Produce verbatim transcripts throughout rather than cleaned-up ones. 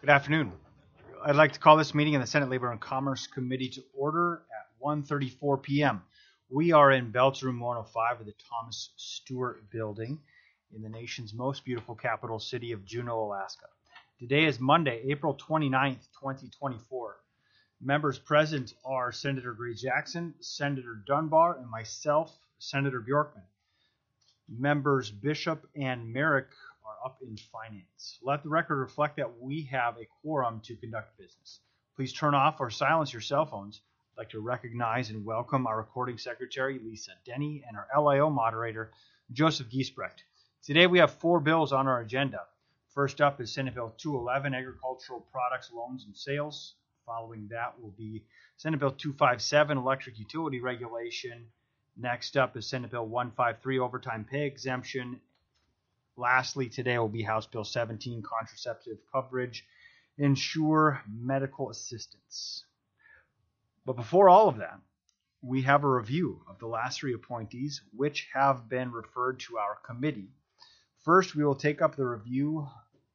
Good afternoon. I'd like to call this meeting in the Senate Labor and Commerce Committee to order at one thirty-four p.m. We are in Belts Room one oh five of the Thomas Stewart Building in the nation's most beautiful capital city of Juneau, Alaska. Today is Monday, April twenty-ninth, twenty twenty-four. Members present are Senator Gray Jackson, Senator Dunbar, and myself, Senator Bjorkman. Members Bishop and Merrick are up in finance. Let the record reflect that we have a quorum to conduct business. Please turn off or silence your cell phones. I'd like to recognize and welcome our recording secretary, Lisa Denny, and our L I O moderator, Joseph Giesbrecht. Today we have four bills on our agenda. First up is Senate Bill two eleven, Agricultural Products, Loans, and Sales. Following that will be Senate Bill two fifty-seven, Electric Utility Regulation. Next up is Senate Bill one fifty-three, Overtime Pay Exemption. Lastly, today will be House Bill seventeen, Contraceptive Coverage, Ensure Medical Assistance. But before all of that, we have a review of the last three appointees, which have been referred to our committee. First, we will take up the review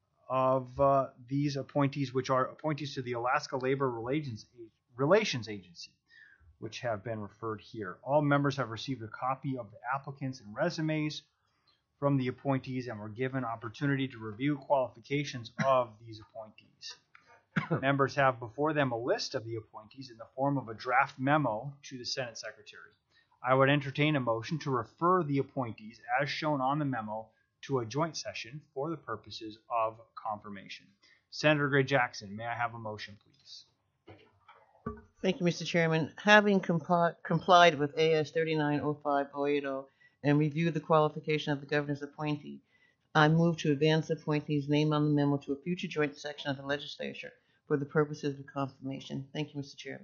of uh, these appointees, which are appointees to the Alaska Labor Relations, Relations Agency, which have been referred here. All members have received a copy of the applicants and resumes from the appointees and were given opportunity to review qualifications of these appointees. Members have before them a list of the appointees in the form of a draft memo to the Senate Secretary. I would entertain a motion to refer the appointees as shown on the memo to a joint session for the purposes of confirmation. Senator Gray Jackson, may I have a motion, please? Thank you, Mister Chairman. Having compli- complied with A S thirty-nine oh five oh eighty and reviewed the qualification of the governor's appointee, I move to advance the appointee's name on the memo to a future joint session of the legislature for the purposes of confirmation. Thank you, Mister Chairman.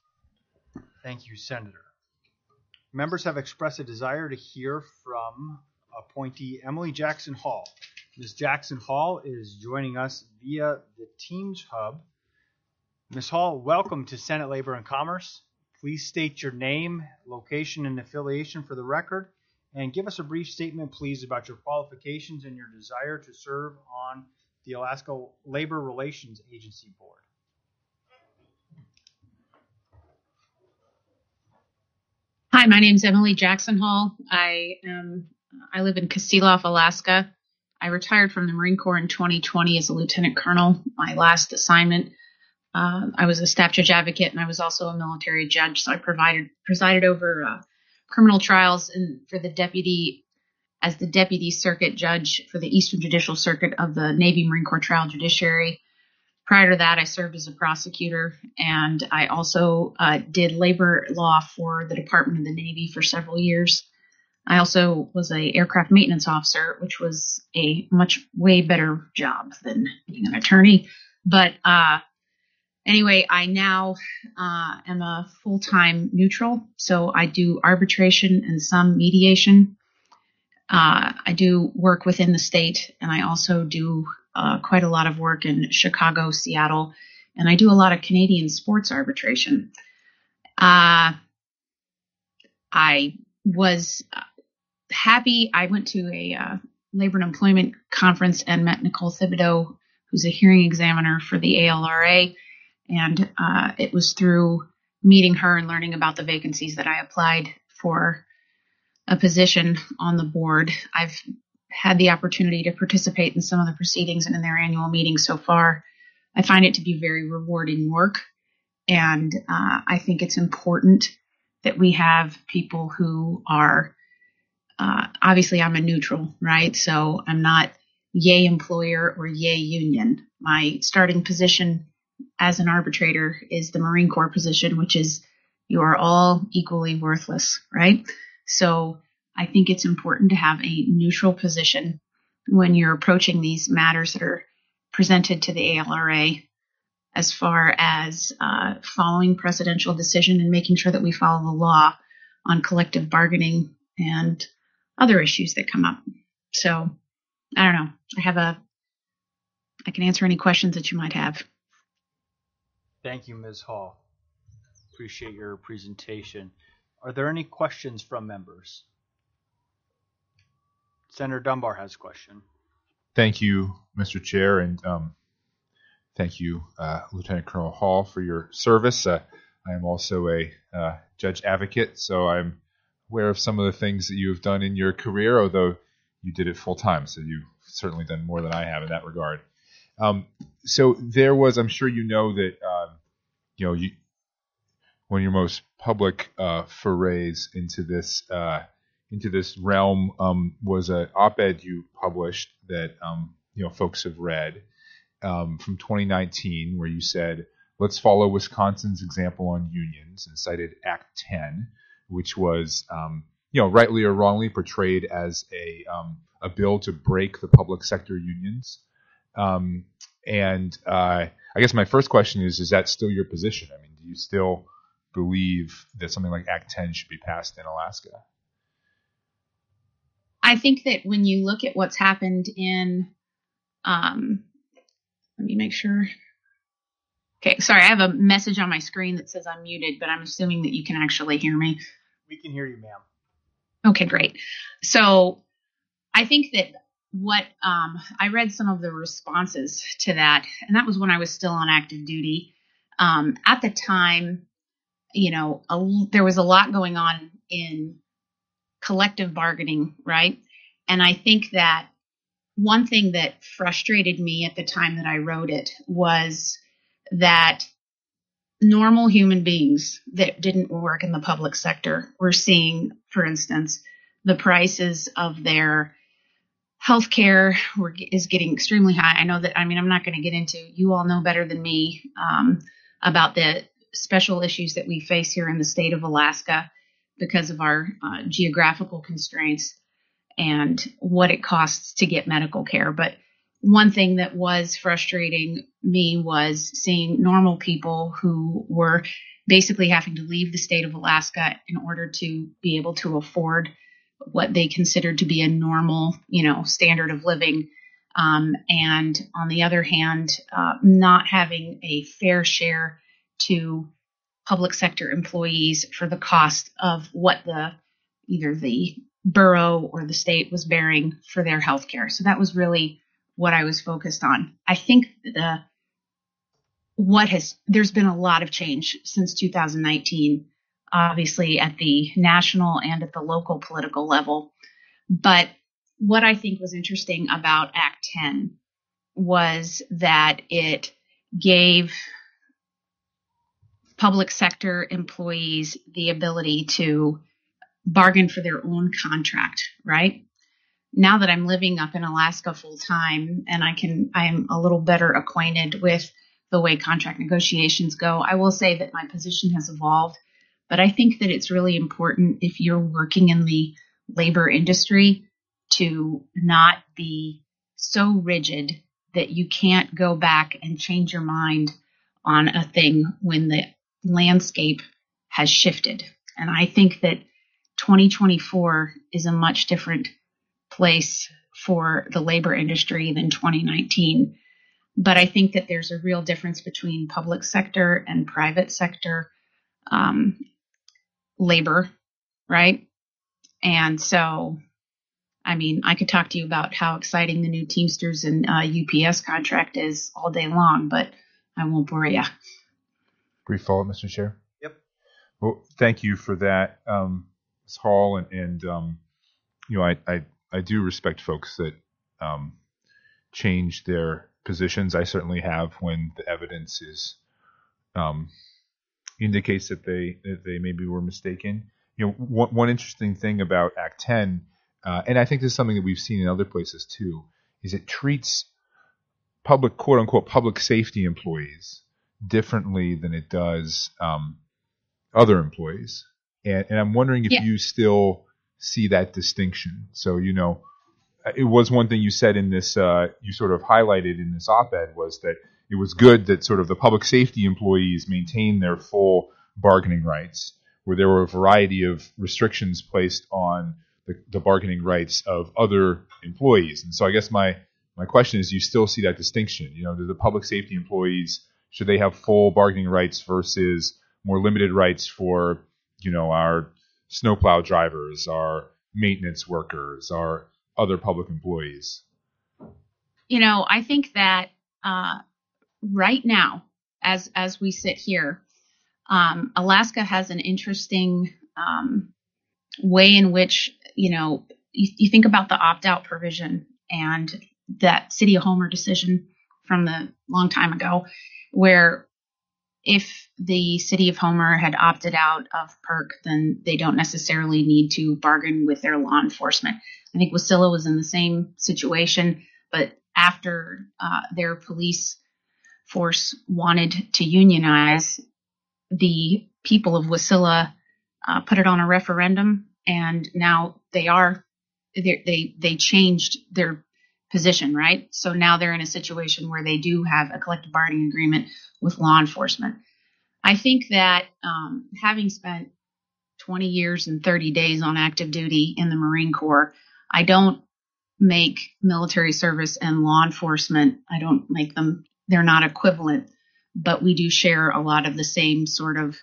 Thank you, Senator. Members have expressed a desire to hear from appointee Emily Jackson Hall. Miz Jackson Hall is joining us via the Teams Hub. Miz Hall, welcome to Senate Labor and Commerce. Please state your name, location, and affiliation for the record, and give us a brief statement, please, about your qualifications and your desire to serve on the Alaska Labor Relations Agency Board. Hi, my name is Emily Jackson Hall. I am I live in Kasilof, Alaska. I retired from the Marine Corps in twenty twenty as a lieutenant colonel. My last assignment, uh, I was a staff judge advocate, and I was also a military judge. So I provided presided over uh, criminal trials and for the deputy as the deputy circuit judge for the Eastern Judicial Circuit of the Navy Marine Corps Trial Judiciary. Prior to that, I served as a prosecutor, and I also uh, did labor law for the Department of the Navy for several years. I also was a aircraft maintenance officer, which was a much way better job than being an attorney. But uh, anyway, I now uh, am a full-time neutral, so I do arbitration and some mediation. Uh, I do work within the state, and I also do uh, quite a lot of work in Chicago, Seattle, and I do a lot of Canadian sports arbitration. Uh, I was happy. I went to a uh, labor and employment conference and met Nicole Thibodeau, who's a hearing examiner for the A L R A, and uh, it was through meeting her and learning about the vacancies that I applied for a position on the board. I've had the opportunity to participate in some of the proceedings and in their annual meetings so far. I find it to be very rewarding work, and uh, I think it's important that we have people who are Uh, obviously, I'm a neutral, right? So I'm not yay employer or yay union. My starting position as an arbitrator is the Marine Corps position, which is you are all equally worthless, right? So I think it's important to have a neutral position when you're approaching these matters that are presented to the A L R A as far as uh, following presidential decision and making sure that we follow the law on collective bargaining and other issues that come up. So I don't know. I have a, I can answer any questions that you might have. Thank you, Miz Hall. Appreciate your presentation. Are there any questions from members? Senator Dunbar has a question. Thank you, Mister Chair, and um, Thank you, uh, Lieutenant Colonel Hall, for your service. Uh, I am also a uh, judge advocate, so I'm aware of some of the things that you have done in your career, although you did it full time, so you've certainly done more than I have in that regard. Um, so there was, I'm sure you know that, um, you know, you, one of your most public uh, forays into this uh, into this realm um, was an op-ed you published that um, you know folks have read um, from twenty nineteen, where you said, "Let's follow Wisconsin's example on unions," and cited Act ten, which was um, you know rightly or wrongly portrayed as a um, a bill to break the public sector unions. Um, and uh, I guess my first question is: Is that still your position? I mean, do you still believe that something like Act ten should be passed in Alaska? I think that when you look at what's happened in, um, let me make sure. Okay, sorry, I have a message on my screen that says I'm muted, but I'm assuming that you can actually hear me. We can hear you, ma'am. Okay, great. So I think that what um, I read some of the responses to that, and that was when I was still on active duty. Um, at the time, you know, a, there was a lot going on in collective bargaining, right? And I think that one thing that frustrated me at the time that I wrote it was that normal human beings that didn't work in the public sector were seeing, for instance, the prices of their healthcare were is getting extremely high. I know that, I mean, I'm not going to get into, you all know better than me um, about the special issues that we face here in the state of Alaska because of our uh, geographical constraints and what it costs to get medical care. But one thing that was frustrating me was seeing normal people who were basically having to leave the state of Alaska in order to be able to afford what they considered to be a normal, you know, standard of living. Um, and on the other hand, uh, not having a fair share to public sector employees for the cost of what the either the borough or the state was bearing for their health care. So that was really what I was focused on. I think the what has there's been a lot of change since two thousand nineteen, obviously at the national and at the local political level. But what I think was interesting about Act ten was that it gave public sector employees the ability to bargain for their own contract, right? Now that I'm living up in Alaska full time and I can, I'm a little better acquainted with the way contract negotiations go, I will say that my position has evolved. But I think that it's really important if you're working in the labor industry to not be so rigid that you can't go back and change your mind on a thing when the landscape has shifted. And I think that twenty twenty-four is a much different place for the labor industry than twenty nineteen. But I think that there's a real difference between public sector and private sector um, labor, right? And so, I mean, I could talk to you about how exciting the new Teamsters and uh, U P S contract is all day long, but I won't bore you. Brief follow-up, Mister Chair. Yep. Well, thank you for that, um, Miz Hall, and, and um, you know, I, I I do respect folks that um, change their positions. I certainly have when the evidence is um, indicates that they that they maybe were mistaken. You know, one, one interesting thing about Act ten, uh, and I think this is something that we've seen in other places too, is it treats public, quote unquote, public safety employees differently than it does um, other employees. And, and I'm wondering if Yeah. you still see that distinction. So, you know, it was one thing you said in this, uh, you sort of highlighted in this op-ed was that it was good that sort of the public safety employees maintain their full bargaining rights, where there were a variety of restrictions placed on the, the bargaining rights of other employees. And so I guess my, my question is, do you still see that distinction? You know, do the public safety employees, should they have full bargaining rights versus more limited rights for, you know, our snowplow drivers, our maintenance workers, our other public employees? You know, I think that uh, right now, as as we sit here, um, Alaska has an interesting um, way in which, you know, you, you think about the opt-out provision and that City of Homer decision from the long time ago, where if the City of Homer had opted out of PERC, then they don't necessarily need to bargain with their law enforcement. I think Wasilla was in the same situation, but after uh, their police force wanted to unionize, the people of Wasilla uh, put it on a referendum, and now they are they they changed their position, right? So now they're in a situation where they do have a collective bargaining agreement with law enforcement. I think that um, having spent twenty years and thirty days on active duty in the Marine Corps, I don't make military service and law enforcement, I don't make them, they're not equivalent, but we do share a lot of the same sort of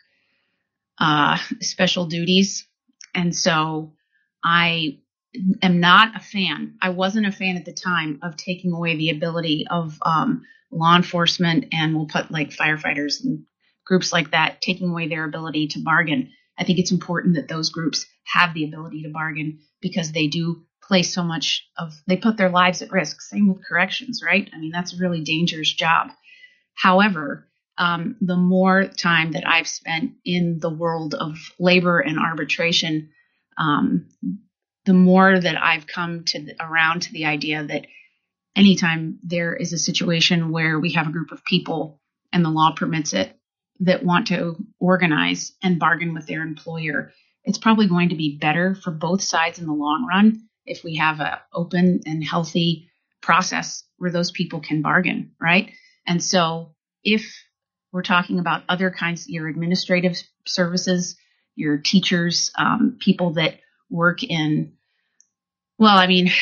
uh, special duties. And so I am not a fan, I wasn't a fan at the time of taking away the ability of um, law enforcement, and we'll put like firefighters and groups like that, taking away their ability to bargain. I think it's important that those groups have the ability to bargain because they do place so much of, they put their lives at risk. Same with corrections, right? I mean, that's a really dangerous job. However, um, the more time that I've spent in the world of labor and arbitration, um, the more that I've come to the, around to the idea that anytime there is a situation where we have a group of people and the law permits it that want to organize and bargain with their employer, it's probably going to be better for both sides in the long run if we have an open and healthy process where those people can bargain, right? And so if we're talking about other kinds, your administrative services, your teachers, um, people that work in, well, I mean,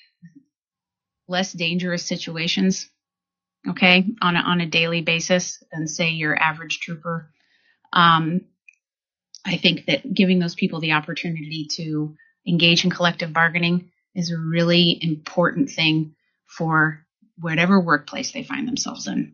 less dangerous situations, okay, on a, on a daily basis than, say, your average trooper. Um, I think that giving those people the opportunity to engage in collective bargaining is a really important thing for whatever workplace they find themselves in.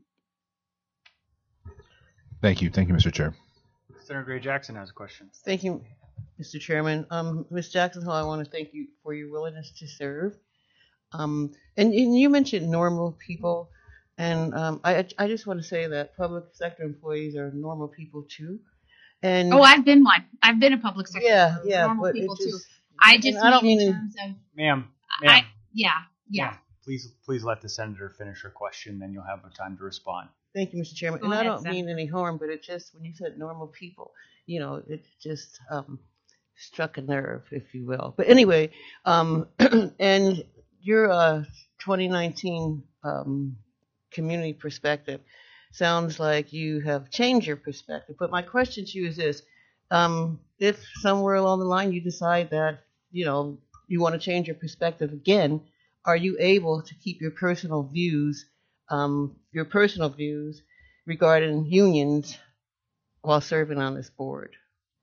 Thank you. Thank you, Mister Chair. Senator Gray Jackson has a question. Thank you, Mister Chairman. Um, Miz Jackson Hall, I want to thank you for your willingness to serve. Um, and, and you mentioned normal people, and um, I I just want to say that public sector employees are normal people too. And oh, I've been one. I've been a public sector. Yeah, employee. yeah, normal but people it just, too. I just I don't mean mean in to, terms of, Ma'am, I, ma'am, yeah, yeah. ma'am, please, please let the senator finish her question, then you'll have time to respond. Thank you, Mister Chairman. Go and ahead, I don't Senator. mean any harm, but it just, when you said normal people, you know, it just um, struck a nerve, if you will. But anyway, um, and your uh, twenty nineteen um, community perspective sounds like you have changed your perspective. But my question to you is this. Um, if somewhere along the line you decide that, you know, you want to change your perspective again, are you able to keep your personal views, um, your personal views regarding unions while serving on this board?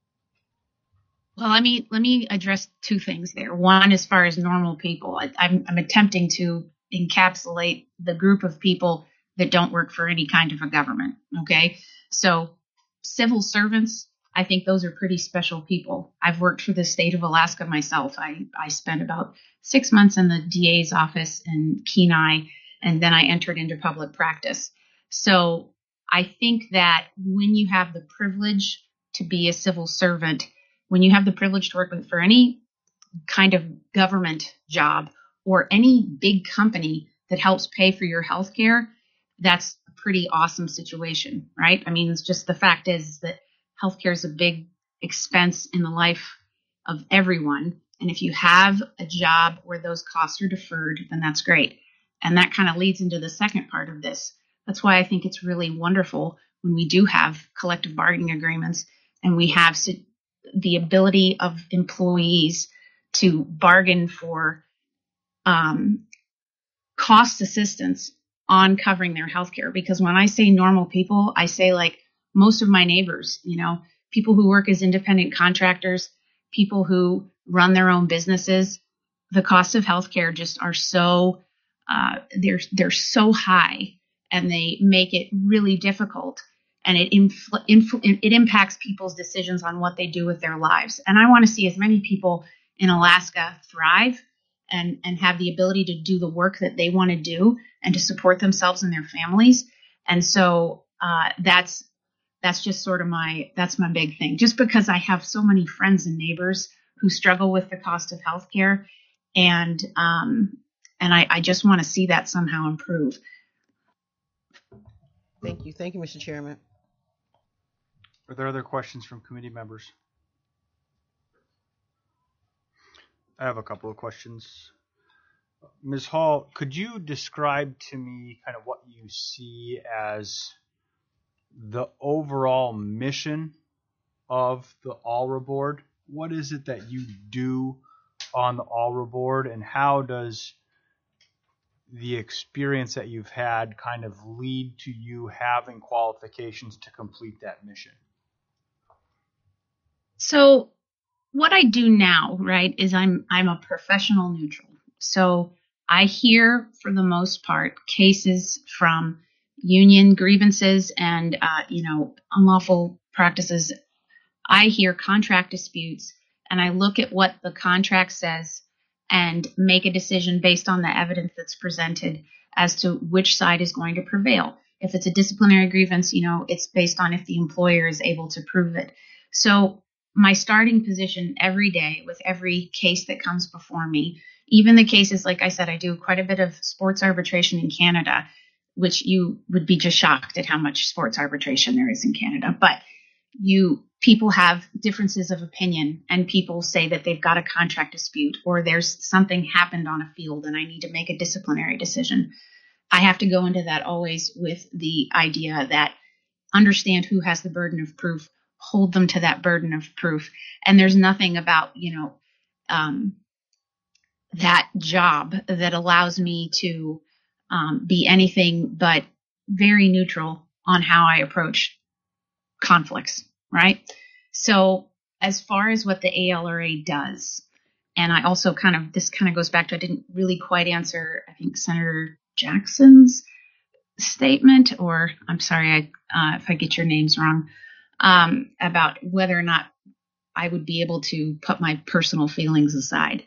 Well, let me let me address two things there. One, as far as normal people, I, I'm, I'm attempting to encapsulate the group of people that don't work for any kind of a government. Okay, so civil servants, I think those are pretty special people. I've worked for the state of Alaska myself. I, I spent about six months in the D A's office in Kenai, and then I entered into public practice. So I think that when you have the privilege to be a civil servant, when you have the privilege to work with for any kind of government job or any big company that helps pay for your health care, that's a pretty awesome situation, right? I mean, it's just the fact is that healthcare is a big expense in the life of everyone. And if you have a job where those costs are deferred, then that's great. And that kind of leads into the second part of this. That's why I think it's really wonderful when we do have collective bargaining agreements and we have the ability of employees to bargain for um, cost assistance on covering their healthcare. Because when I say normal people, I say like most of my neighbors, you know, people who work as independent contractors, people who run their own businesses. The costs of healthcare just are so uh, they're they're so high, and they make it really difficult, and it infl- infl- it impacts people's decisions on what they do with their lives. And I want to see as many people in Alaska thrive and and have the ability to do the work that they want to do and to support themselves and their families. And so uh, that's that's just sort of my that's my big thing. Just because I have so many friends and neighbors who struggle with the cost of healthcare, and um, and I, I just want to see that somehow improve. Thank you. Thank you, Mister Chairman. Are there other questions from committee members? I have a couple of questions. Miz Hall, could you describe to me kind of what you see as the overall mission of the ALRA board? What is it that you do on the ALRA board, and how does the experience that you've had kind of lead to you having qualifications to complete that mission? So what I do now, right, is I'm I'm a professional neutral. So I hear, for the most part, cases from union grievances and uh, you know unlawful practices. I hear contract disputes, and I look at what the contract says and make a decision based on the evidence that's presented as to which side is going to prevail. If it's a disciplinary grievance, you know, it's based on if the employer is able to prove it. So my starting position every day with every case that comes before me, even the cases, like I said, I do quite a bit of sports arbitration in Canada, which you would be just shocked at how much sports arbitration there is in Canada. But you people have differences of opinion, and people say that they've got a contract dispute, or there's something happened on a field and I need to make a disciplinary decision. I have to go into that always with the idea that understand who has the burden of proof, hold them to that burden of proof. And there's nothing about, you know, um, that job that allows me to um, be anything but very neutral on how I approach conflicts, right? So as far as what the A L R A does, and I also kind of, this kind of goes back to, I didn't really quite answer, I think, Senator Jackson's statement, or I'm sorry I, uh, if I get your names wrong, um, about whether or not I would be able to put my personal feelings aside.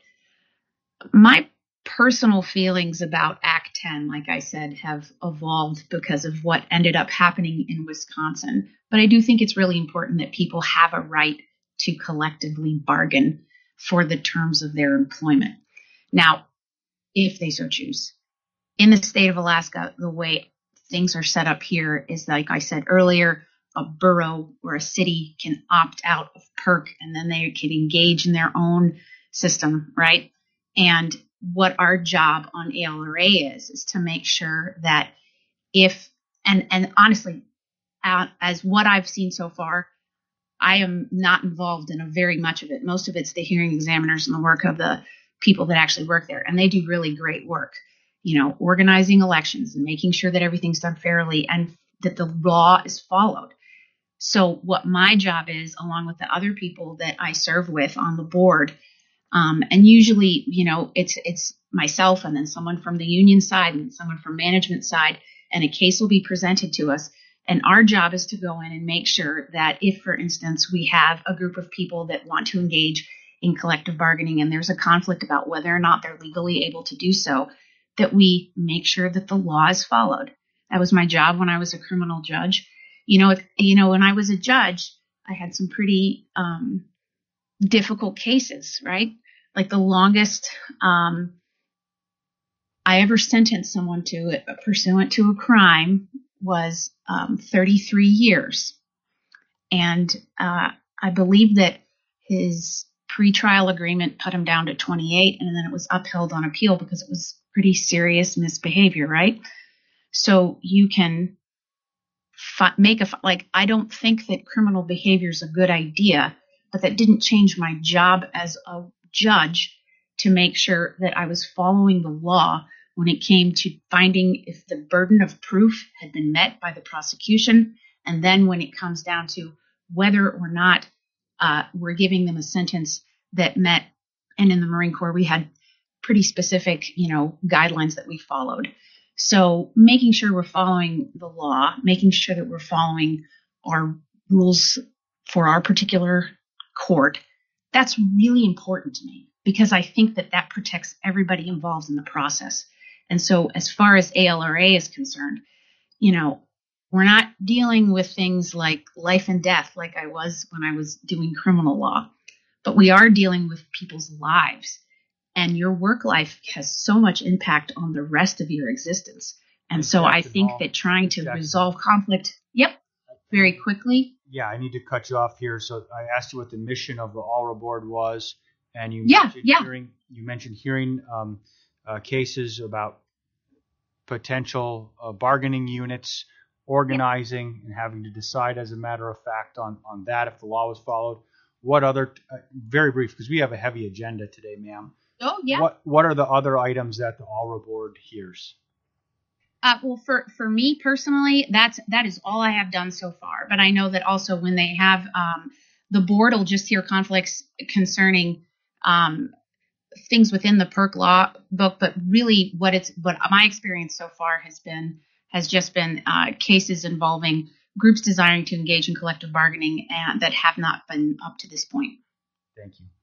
My personal feelings about Act ten, like I said, have evolved because of what ended up happening in Wisconsin. But I do think it's really important that people have a right to collectively bargain for the terms of their employment. Now, if they so choose. In the state of Alaska, the way things are set up here is, like I said earlier, a borough or a city can opt out of PERC, and then they can engage in their own system, right? And what our job on A L R A is, is to make sure that if, and, and honestly, uh, as what I've seen so far, I am not involved in a very much of it. Most of it's the hearing examiners and the work of the people that actually work there. And they do really great work, you know, organizing elections and making sure that everything's done fairly and that the law is followed. So what my job is, along with the other people that I serve with on the board, um, and usually, you know, it's it's myself and then someone from the union side and someone from management side, and a case will be presented to us. And our job is to go in and make sure that if, for instance, we have a group of people that want to engage in collective bargaining and there's a conflict about whether or not they're legally able to do so, that we make sure that the law is followed. That was my job when I was a criminal judge. You know, if, you know, when I was a judge, I had some pretty um, difficult cases, right? Like the longest um, I ever sentenced someone to, uh, pursuant to a crime, was um, thirty-three years. And uh, I believe that his pretrial agreement put him down to twenty-eight, and then it was upheld on appeal because it was pretty serious misbehavior, right? So you can fi- make a, like, I don't think that criminal behavior is a good idea, but that didn't change my job as a judge to make sure that I was following the law when it came to finding if the burden of proof had been met by the prosecution, and then when it comes down to whether or not uh, we're giving them a sentence that met. And in the Marine Corps, we had pretty specific, you know, guidelines that we followed. So making sure we're following the law, making sure that we're following our rules for our particular court, that's really important to me because I think that that protects everybody involved in the process. And so as far as A L R A is concerned, you know, we're not dealing with things like life and death like I was when I was doing criminal law, but we are dealing with people's lives. And your work life has so much impact on the rest of your existence. And Miz so I Jackson think Hall. that trying Miz to Jackson. resolve conflict, yep, very quickly. Yeah, I need to cut you off here. So I asked you what the mission of the ALRA board was, and you Yeah, mentioned yeah. hearing you mentioned hearing um, uh, cases about potential uh, bargaining units, organizing, and having to decide as a matter of fact on on that if the law was followed. What other uh, very brief because we have a heavy agenda today, ma'am. Oh, yeah. What what are the other items that the ALRA board hears? Uh, well, for, for me personally, that's that is all I have done so far. But I know that also when they have um, the board will just hear conflicts concerning um, things within the PERC law book. But really, what it's what my experience so far has been has just been uh, cases involving groups desiring to engage in collective bargaining and that have not been up to this point. Thank you.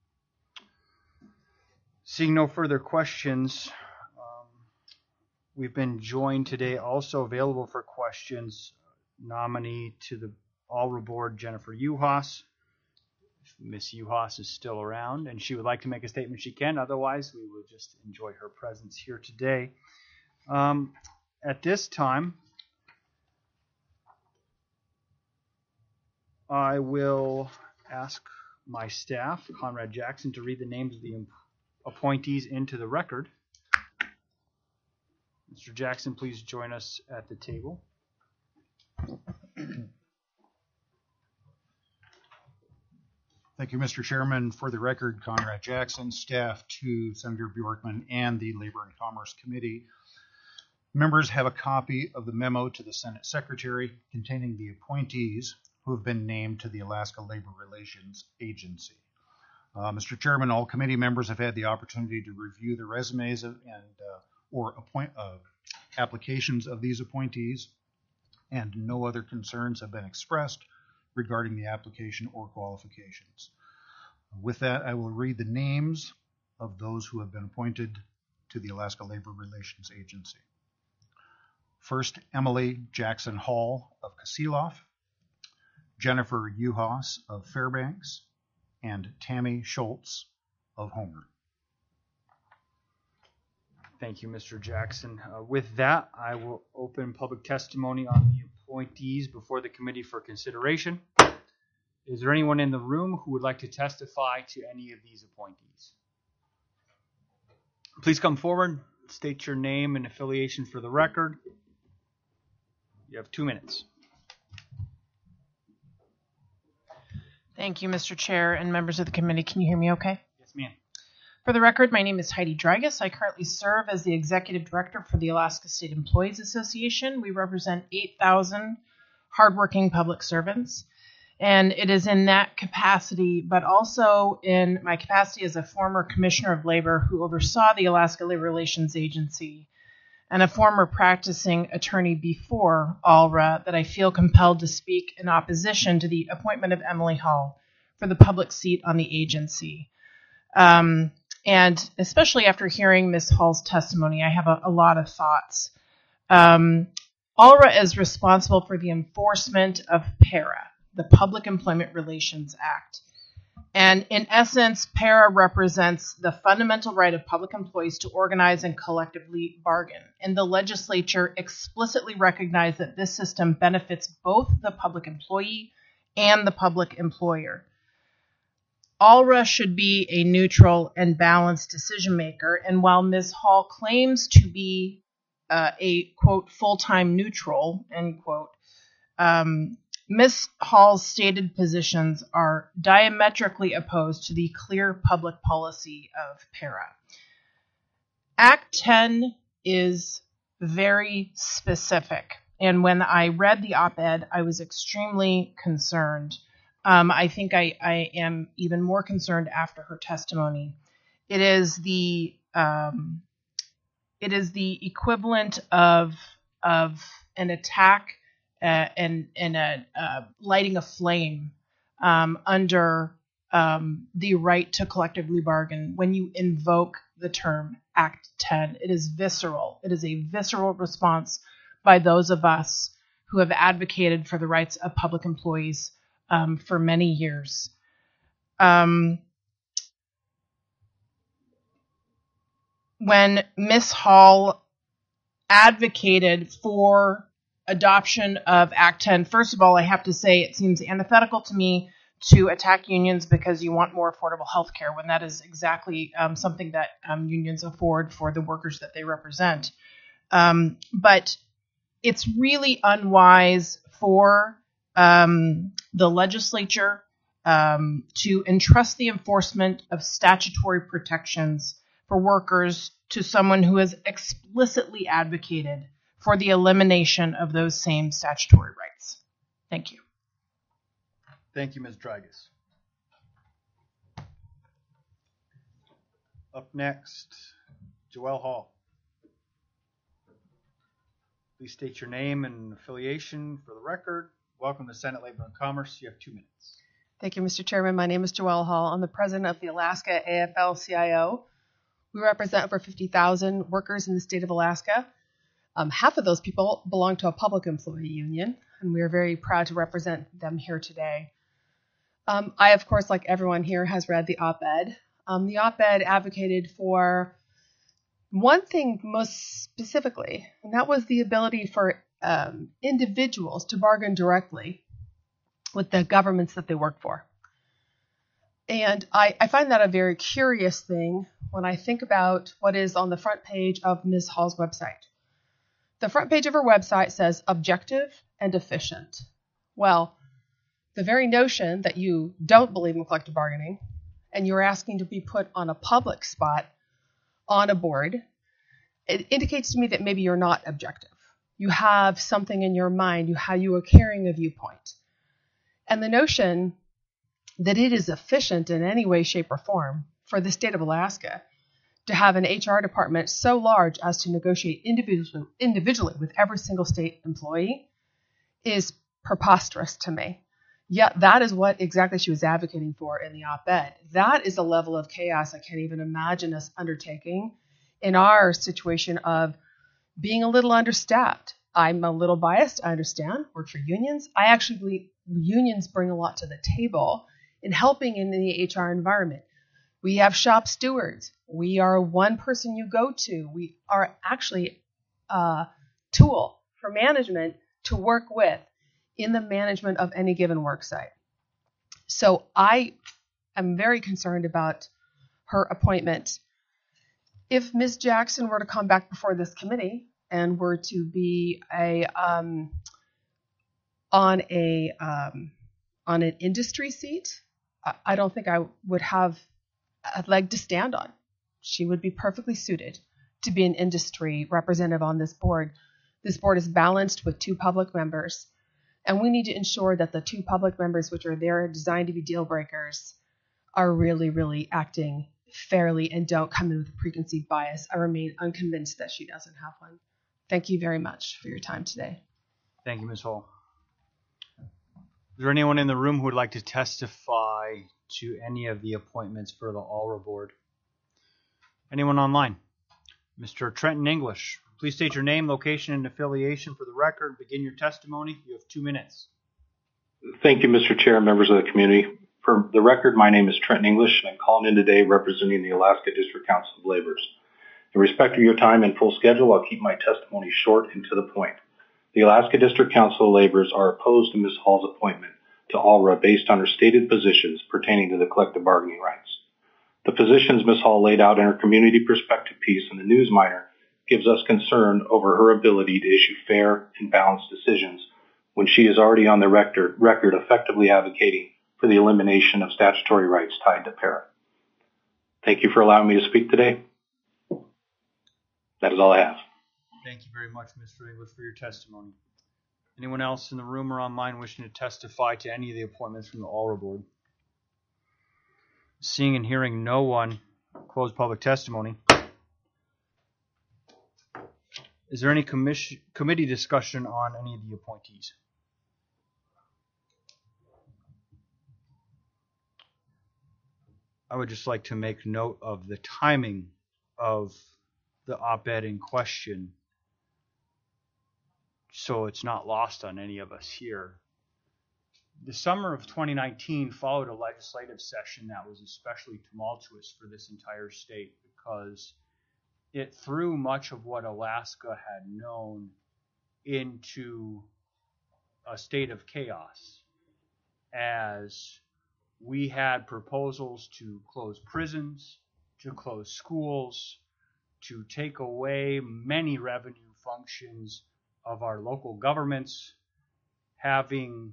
Seeing no further questions, um, we've been joined today, also available for questions, nominee to the ALRA board, Jennifer Uhas. If Miss Uhas is still around and she would like to make a statement, she can. Otherwise, we will just enjoy her presence here today. Um, at this time, I will ask my staff, Conrad Jackson, to read the names of the appointees into the record. Mister Jackson, please join us at the table. Thank you, Mister Chairman. For the record, Conrad Jackson, staff to Senator Bjorkman and the Labor and Commerce Committee. Members have a copy of the memo to the Senate Secretary containing the appointees who have been named to the Alaska Labor Relations Agency. Uh, Mister Chairman, all committee members have had the opportunity to review the resumes of, and uh, or appoint uh, applications of these appointees, and no other concerns have been expressed regarding the application or qualifications. With that, I will read the names of those who have been appointed to the Alaska Labor Relations Agency. First, Emily Jackson Hall of Kasilof, Jennifer Uhas of Fairbanks, and Tammy Schultz of Homer. Thank you, Mister Jackson. Uh, with that, I will open public testimony on the appointees before the committee for consideration. Is there anyone in the room who would like to testify to any of these appointees? Please come forward, state your name and affiliation for the record. You have two minutes. Thank you, Mister Chair and members of the committee. Can you hear me okay? Yes, ma'am. For the record, my name is Heidi Dragas. I currently serve as the Executive Director for the Alaska State Employees Association. We represent eight thousand hardworking public servants. And it is in that capacity, but also in my capacity as a former Commissioner of Labor who oversaw the Alaska Labor Relations Agency and a former practicing attorney before ALRA, that I feel compelled to speak in opposition to the appointment of Emily Hall for the public seat on the agency. Um, and especially after hearing Miz Hall's testimony, I have a, a lot of thoughts. Um, ALRA is responsible for the enforcement of PARA, the Public Employment Relations Act. And in essence, PARA represents the fundamental right of public employees to organize and collectively bargain. And the legislature explicitly recognized that this system benefits both the public employee and the public employer. ALRA should be a neutral and balanced decision maker. And while Miz Hall claims to be uh, a, quote, full-time neutral, end quote, um, Miz Hall's stated positions are diametrically opposed to the clear public policy of PARA. Act ten is very specific, and when I read the op-ed, I was extremely concerned. Um, I think I, I am even more concerned after her testimony. It is the um, it is the equivalent of of an attack uh, and and a uh, lighting a flame um, under um, the right to collectively bargain when you invoke the term Act ten. It is visceral. It is a visceral response by those of us who have advocated for the rights of public employees um, for many years. Um, when Miz Hall advocated for adoption of Act ten, first of all, I have to say it seems antithetical to me to attack unions because you want more affordable health care when that is exactly um, something that um, unions afford for the workers that they represent. Um, but it's really unwise for um, the legislature um, to entrust the enforcement of statutory protections for workers to someone who has explicitly advocated for the elimination of those same statutory rights. Thank you. Thank you, Miz Dragas. Up next, Joelle Hall. Please state your name and affiliation for the record. Welcome to Senate Labor and Commerce. You have two minutes. Thank you, Mister Chairman. My name is Joelle Hall. I'm the president of the Alaska A F L C I O. We represent over fifty thousand workers in the state of Alaska. Um, half of those people belong to a public employee union, and we are very proud to represent them here today. Um, I, of course, like everyone here, has read the op-ed. Um, the op-ed advocated for one thing most specifically, and that was the ability for um, individuals to bargain directly with the governments that they work for. And I, I find that a very curious thing when I think about what is on the front page of Miz Hall's website. The front page of her website says objective and efficient. Well, the very notion that you don't believe in collective bargaining and you're asking to be put on a public spot on a board, it indicates to me that maybe you're not objective. You have something in your mind, you how you are carrying a viewpoint. And the notion that it is efficient in any way, shape, or form for the state of Alaska to have an H R department so large as to negotiate individually, individually with every single state employee is preposterous to me. Yet that is what exactly she was advocating for in the op-ed. That is a level of chaos I can't even imagine us undertaking in our situation of being a little understaffed. I'm a little biased, I understand, work for unions. I actually believe unions bring a lot to the table in helping in the H R environment. We have shop stewards. We are one person you go to. We are actually a tool for management to work with in the management of any given work site. So I am very concerned about her appointment. If Miz Jackson were to come back before this committee and were to be a um, on a um, on an industry seat, I don't think I would have a leg to stand on. She would be perfectly suited to be an industry representative on this board. This board is balanced with two public members, and we need to ensure that the two public members, which are there designed to be deal breakers, are really, really acting fairly and don't come in with a preconceived bias. I remain unconvinced that she doesn't have one. Thank you very much for your time today. Thank you, Miz Hall. Is there anyone in the room who would like to testify to any of the appointments for the A L R A board? Anyone online? Mister Trenton English, please state your name, location, and affiliation for the record. Begin your testimony. You have two minutes. Thank you, Mister Chair and members of the community. For the record, my name is Trenton English, and I'm calling in today representing the Alaska District Council of Laborers. In respect of your time and full schedule, I'll keep my testimony short and to the point. The Alaska District Council of Laborers are opposed to Miz Hall's appointment to A L R A based on her stated positions pertaining to the collective bargaining rights. The positions Miz Hall laid out in her community perspective piece in the News Miner gives us concern over her ability to issue fair and balanced decisions when she is already on the record, record effectively advocating for the elimination of statutory rights tied to PARA. Thank you for allowing me to speak today. That is all I have. Thank you very much, Mister English, for your testimony. Anyone else in the room or online wishing to testify to any of the appointments from the A L R A board? Seeing and hearing no one, close public testimony. Is there any commission, committee discussion on any of the appointees? I would just like to make note of the timing of the op-ed in question, so it's not lost on any of us here. The summer of twenty nineteen followed a legislative session that was especially tumultuous for this entire state because it threw much of what Alaska had known into a state of chaos, as we had proposals to close prisons, to close schools, to take away many revenue functions of our local governments, having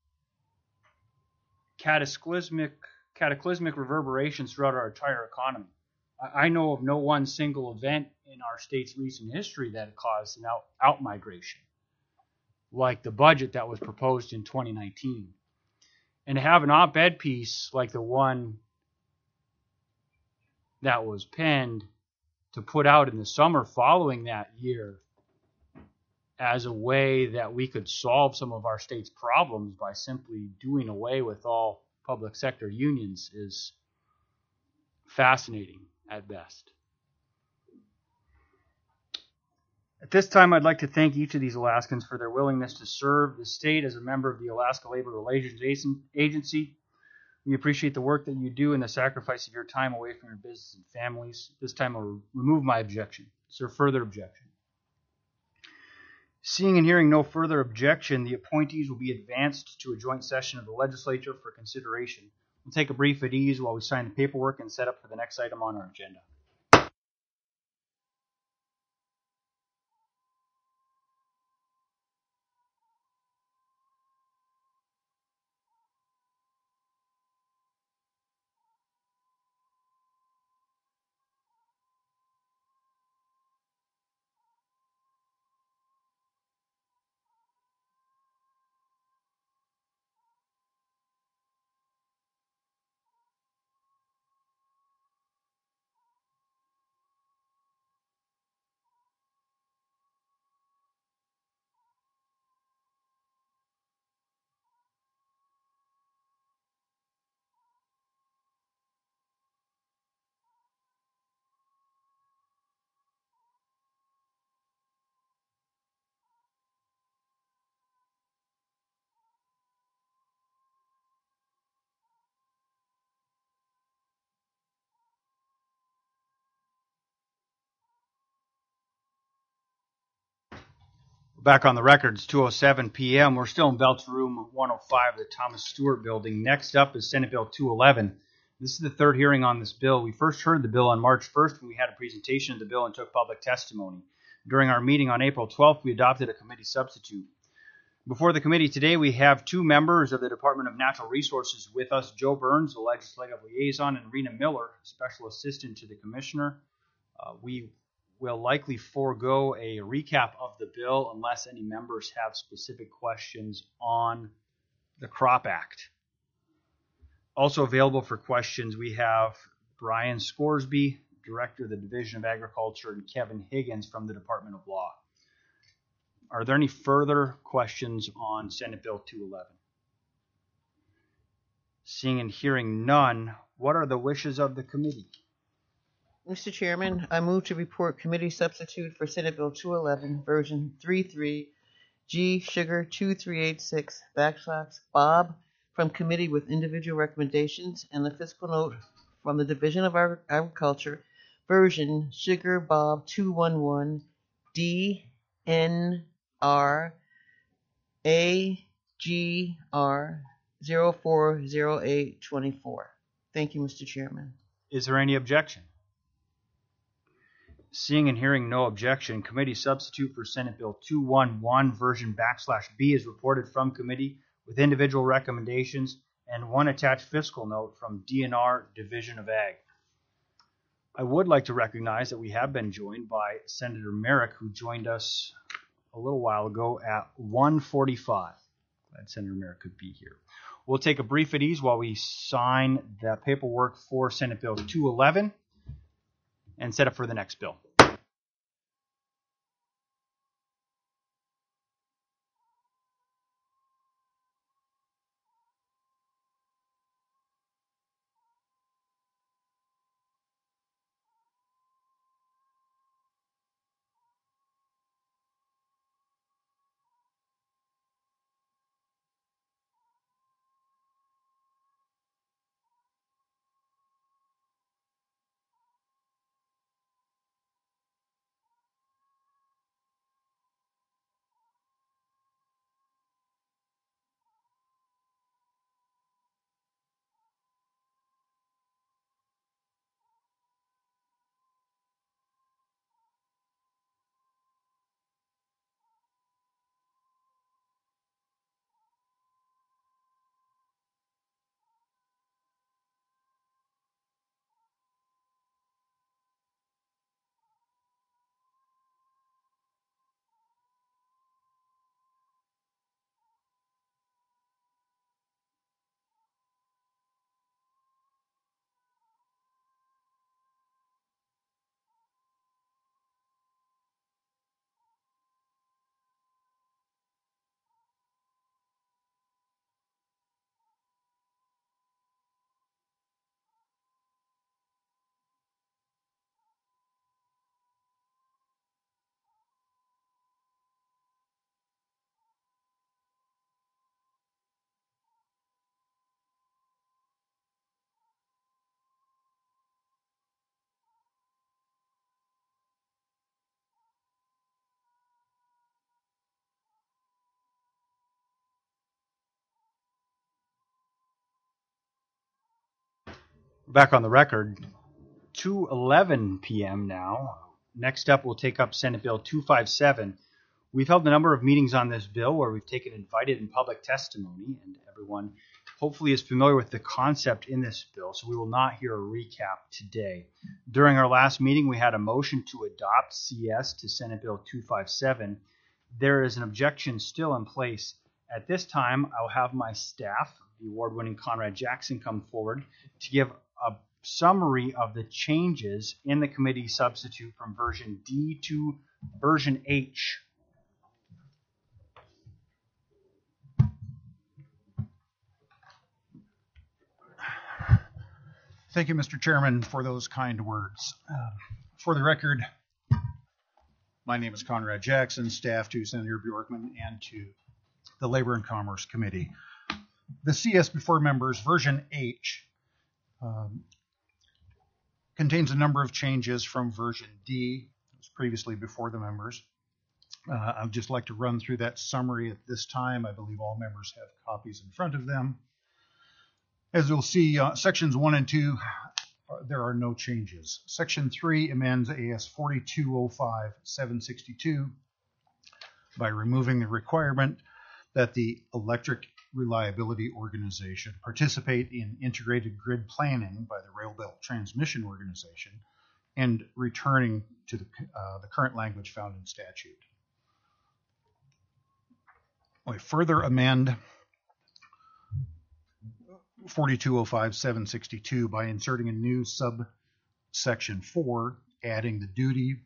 cataclysmic cataclysmic reverberations throughout our entire economy. I know of no one single event in our state's recent history that caused an out, out migration, like the budget that was proposed in twenty nineteen. And to have an op-ed piece like the one that was penned to put out in the summer following that year as a way that we could solve some of our state's problems by simply doing away with all public sector unions is fascinating at best. At this time, I'd like to thank each of these Alaskans for their willingness to serve the state as a member of the Alaska Labor Relations Agency. We appreciate the work that you do and the sacrifice of your time away from your business and families. This time, I'll remove my objection. Is there further objection? Seeing and hearing no further objection, the appointees will be advanced to a joint session of the legislature for consideration. We'll take a brief at ease while we sign the paperwork and set up for the next item on our agenda. Back on the record, it's two oh seven p.m. We're still in Belts Room one oh five of the Thomas Stewart Building. Next up is Senate Bill two eleven. This is the third hearing on this bill. We first heard the bill on March first when we had a presentation of the bill and took public testimony. During our meeting on April twelfth, we adopted a committee substitute. Before the committee today, we have two members of the Department of Natural Resources with us, Joe Burns, the legislative liaison, and Rena Miller, special assistant to the commissioner. Uh, we will likely forego a recap of the bill unless any members have specific questions on the Crop Act. Also available for questions, we have Brian Scoresby, Director of the Division of Agriculture, and Kevin Higgins from the Department of Law. Are there any further questions on Senate Bill two eleven? Seeing and hearing none, what are the wishes of the committee? Mister Chairman, I move to report committee substitute for Senate Bill two eleven, version thirty-three, G Sugar two three eight six backslash Bob from committee with individual recommendations and the fiscal note from the Division of Agriculture, version Sugar Bob two one one D N R A G R zero four zero eight two four. Thank you, Mister Chairman. Is there any objection? Seeing and hearing no objection, committee substitute for Senate Bill two eleven, version backslash B is reported from committee with individual recommendations and one attached fiscal note from D N R Division of Ag. I would like to recognize that we have been joined by Senator Merrick, who joined us a little while ago at one forty-five. Glad Senator Merrick could be here. We'll take a brief at ease while we sign the paperwork for Senate Bill two eleven and set up for the next bill. back on the record, two eleven p.m. now. Next up, we'll take up Senate Bill two fifty-seven. We've held a number of meetings on this bill where we've taken invited and public testimony, and everyone hopefully is familiar with the concept in this bill, so we will not hear a recap today. During our last meeting, we had a motion to adopt C S to Senate Bill two fifty-seven. There is an objection still in place. At this time, I'll have my staff, the award-winning Conrad Jackson, come forward to give a summary of the changes in the committee substitute from version D to version H. Thank you, Mister Chairman, for those kind words. Uh, for the record, my name is Conrad Jackson, staff to Senator Bjorkman and to the Labor and Commerce Committee. The C S before members, version H, um, contains a number of changes from version D, that was previously before the members. Uh, I'd just like to run through that summary at this time. I believe all members have copies in front of them. As you'll see, uh, sections one and two, uh, there are no changes. Section three amends A S forty-two oh five dash seven sixty-two by removing the requirement that the Electric Reliability Organization participate in integrated grid planning by the Rail Belt Transmission Organization and returning to the, uh, the current language found in statute. We further amend forty-two oh five dash seven sixty-two by inserting a new subsection four, adding the duty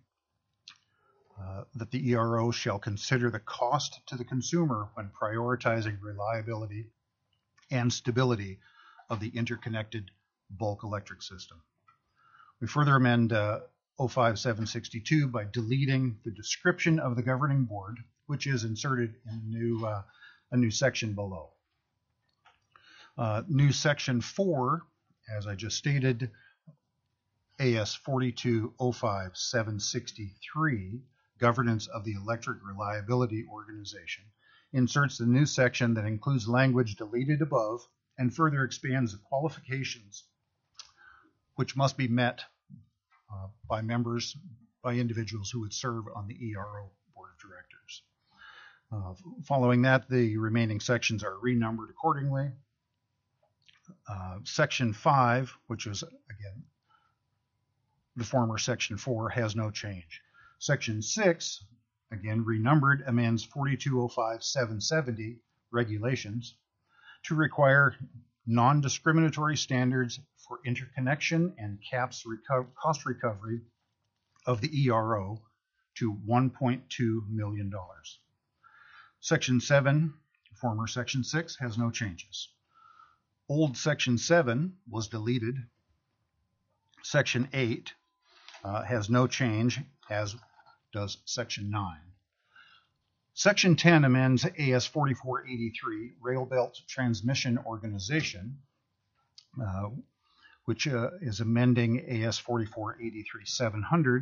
uh, that the E R O shall consider the cost to the consumer when prioritizing reliability and stability of the interconnected bulk electric system. We further amend uh, oh five dash seven sixty-two by deleting the description of the governing board, which is inserted in a new, uh, a new section below. Uh, new section four, as I just stated, A S forty-two oh five dash seven sixty-three, Governance of the Electric Reliability Organization, inserts the new section that includes language deleted above and further expands the qualifications which must be met uh, by members, by individuals who would serve on the E R O Board of Directors. Uh, following that, the remaining sections are renumbered accordingly. Uh, section five, which was, again, the former section four, has no change. Section six, again, renumbered, amends forty-two oh five dash seven seventy regulations to require non-discriminatory standards for interconnection and caps reco- cost recovery of the E R O to one point two million dollars. Section seven, former section six, has no changes. Old section seven was deleted. Section eight uh, has no change, as does section nine. Section ten amends A S forty-four eighty-three, Rail Belt Transmission Organization, uh, which uh, is amending A S forty-four eighty-three seven hundred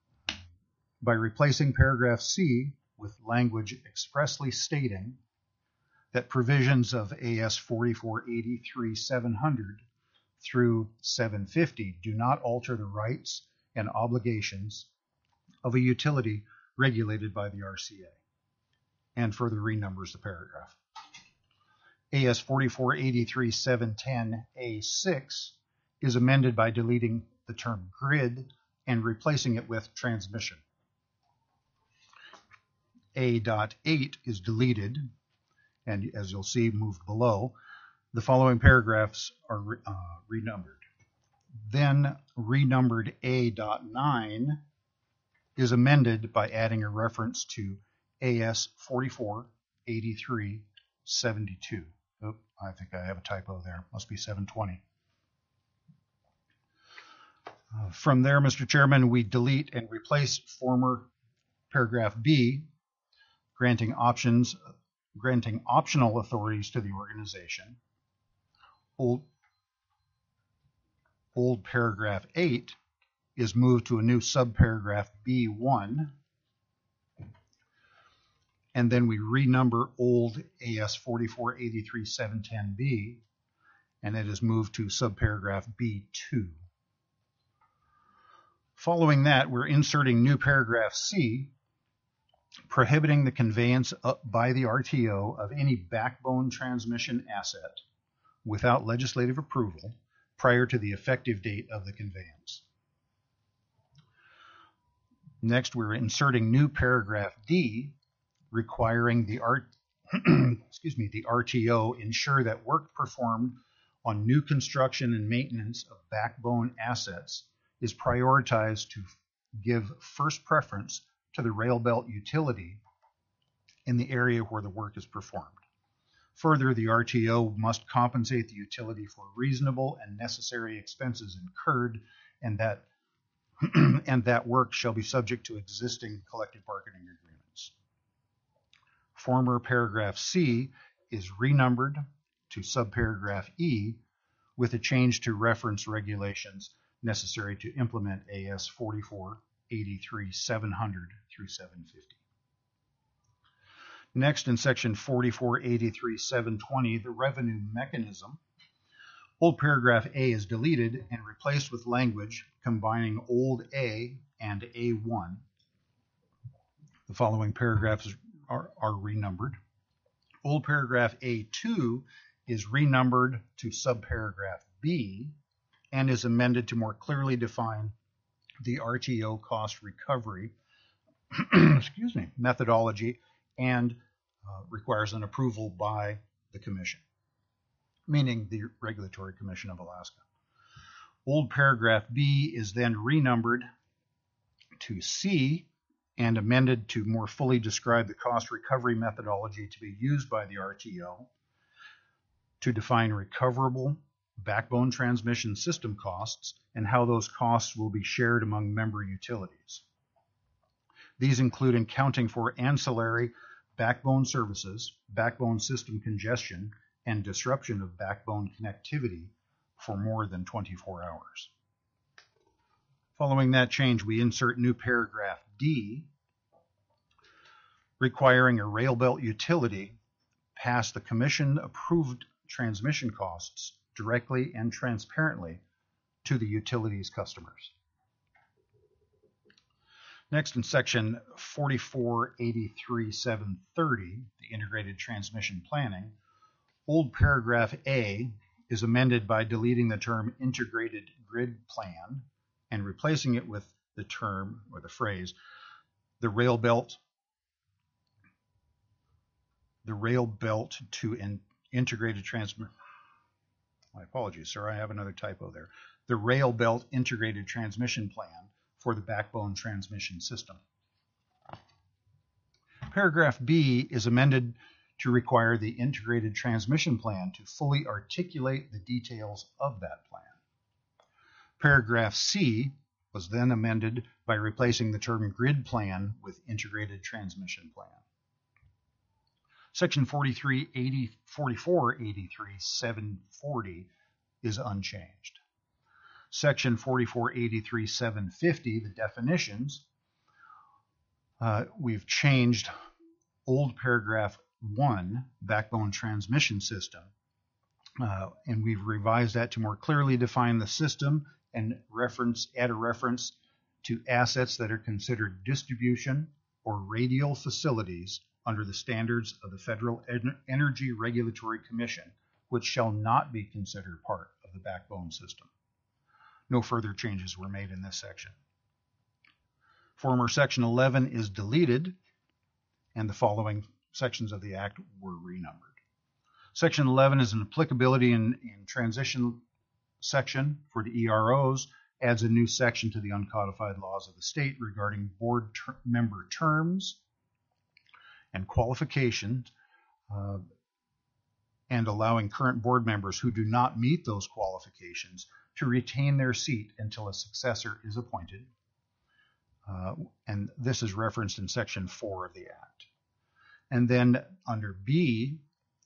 by replacing paragraph C with language expressly stating that provisions of A S forty-four eighty-three seven hundred through seven fifty do not alter the rights and obligations of a utility regulated by the R C A, and further renumbers the paragraph. A S forty-four eighty-three seven ten A six is amended by deleting the term grid and replacing it with transmission. A eight is deleted, and as you'll see, moved below. The following paragraphs are uh, renumbered. Then renumbered A nine is amended by adding a reference to A S forty-four eighty-three seventy-two. Oh, I think I have a typo there. Must be seven twenty. Uh, from there, Mister Chairman, we delete and replace former paragraph B, granting options, granting optional authorities to the organization. Old, old paragraph eight is moved to a new subparagraph B one, and then we renumber old A S forty-four eighty-three seven ten B and it is moved to subparagraph B two. Following that, we're inserting new paragraph C, prohibiting the conveyance by the R T O of any backbone transmission asset without legislative approval prior to the effective date of the conveyance. Next, we're inserting new paragraph D, requiring the R excuse me, the R T O ensure that work performed on new construction and maintenance of backbone assets is prioritized to give first preference to the rail belt utility in the area where the work is performed. Further, the R T O must compensate the utility for reasonable and necessary expenses incurred, and that and that work shall be subject to existing collective bargaining agreements. Former paragraph C is renumbered to subparagraph E with a change to reference regulations necessary to implement A S forty-four eighty-three seven hundred through seven fifty. Next, in section forty-four eighty-three seven twenty, the revenue mechanism, old paragraph A is deleted and replaced with language combining old A and A one. The following paragraphs are, are renumbered. Old paragraph A two is renumbered to subparagraph B and is amended to more clearly define the R T O cost recovery excuse me, methodology and uh, requires an approval by the Commission, meaning the Regulatory Commission of Alaska. Old paragraph B is then renumbered to C and amended to more fully describe the cost recovery methodology to be used by the R T O to define recoverable backbone transmission system costs and how those costs will be shared among member utilities. These include accounting for ancillary backbone services, backbone system congestion, and disruption of backbone connectivity for more than twenty-four hours. Following that change, we insert new paragraph D, requiring a rail belt utility pass the Commission-approved transmission costs directly and transparently to the utility's customers. Next, in section forty-four eighty-three seven thirty, the integrated transmission planning, old paragraph A is amended by deleting the term integrated grid plan and replacing it with the term or the phrase the rail belt the rail belt to an integrated transmission. My apologies, sir, I have another typo there. The rail belt integrated transmission plan for the backbone transmission system. Paragraph B is amended to require the integrated transmission plan to fully articulate the details of that plan. Paragraph C was then amended by replacing the term grid plan with integrated transmission plan. Section forty-three eighty, forty-four eighty-three seven forty is unchanged. Section forty-four eighty-three seven fifty, the definitions, uh, we've changed old paragraph one, backbone transmission system, uh, and we've revised that to more clearly define the system and reference, add a reference to assets that are considered distribution or radial facilities under the standards of the Federal Energy Regulatory Commission, which shall not be considered part of the backbone system. No further changes were made in this section. Former section eleven is deleted, and the following sections of the Act were renumbered. Section eleven is an applicability and, and transition section for the E R Os, adds a new section to the uncodified laws of the state regarding board ter- member terms and qualifications, uh, and allowing current board members who do not meet those qualifications to retain their seat until a successor is appointed. Uh, and this is referenced in section four of the Act. And then under B,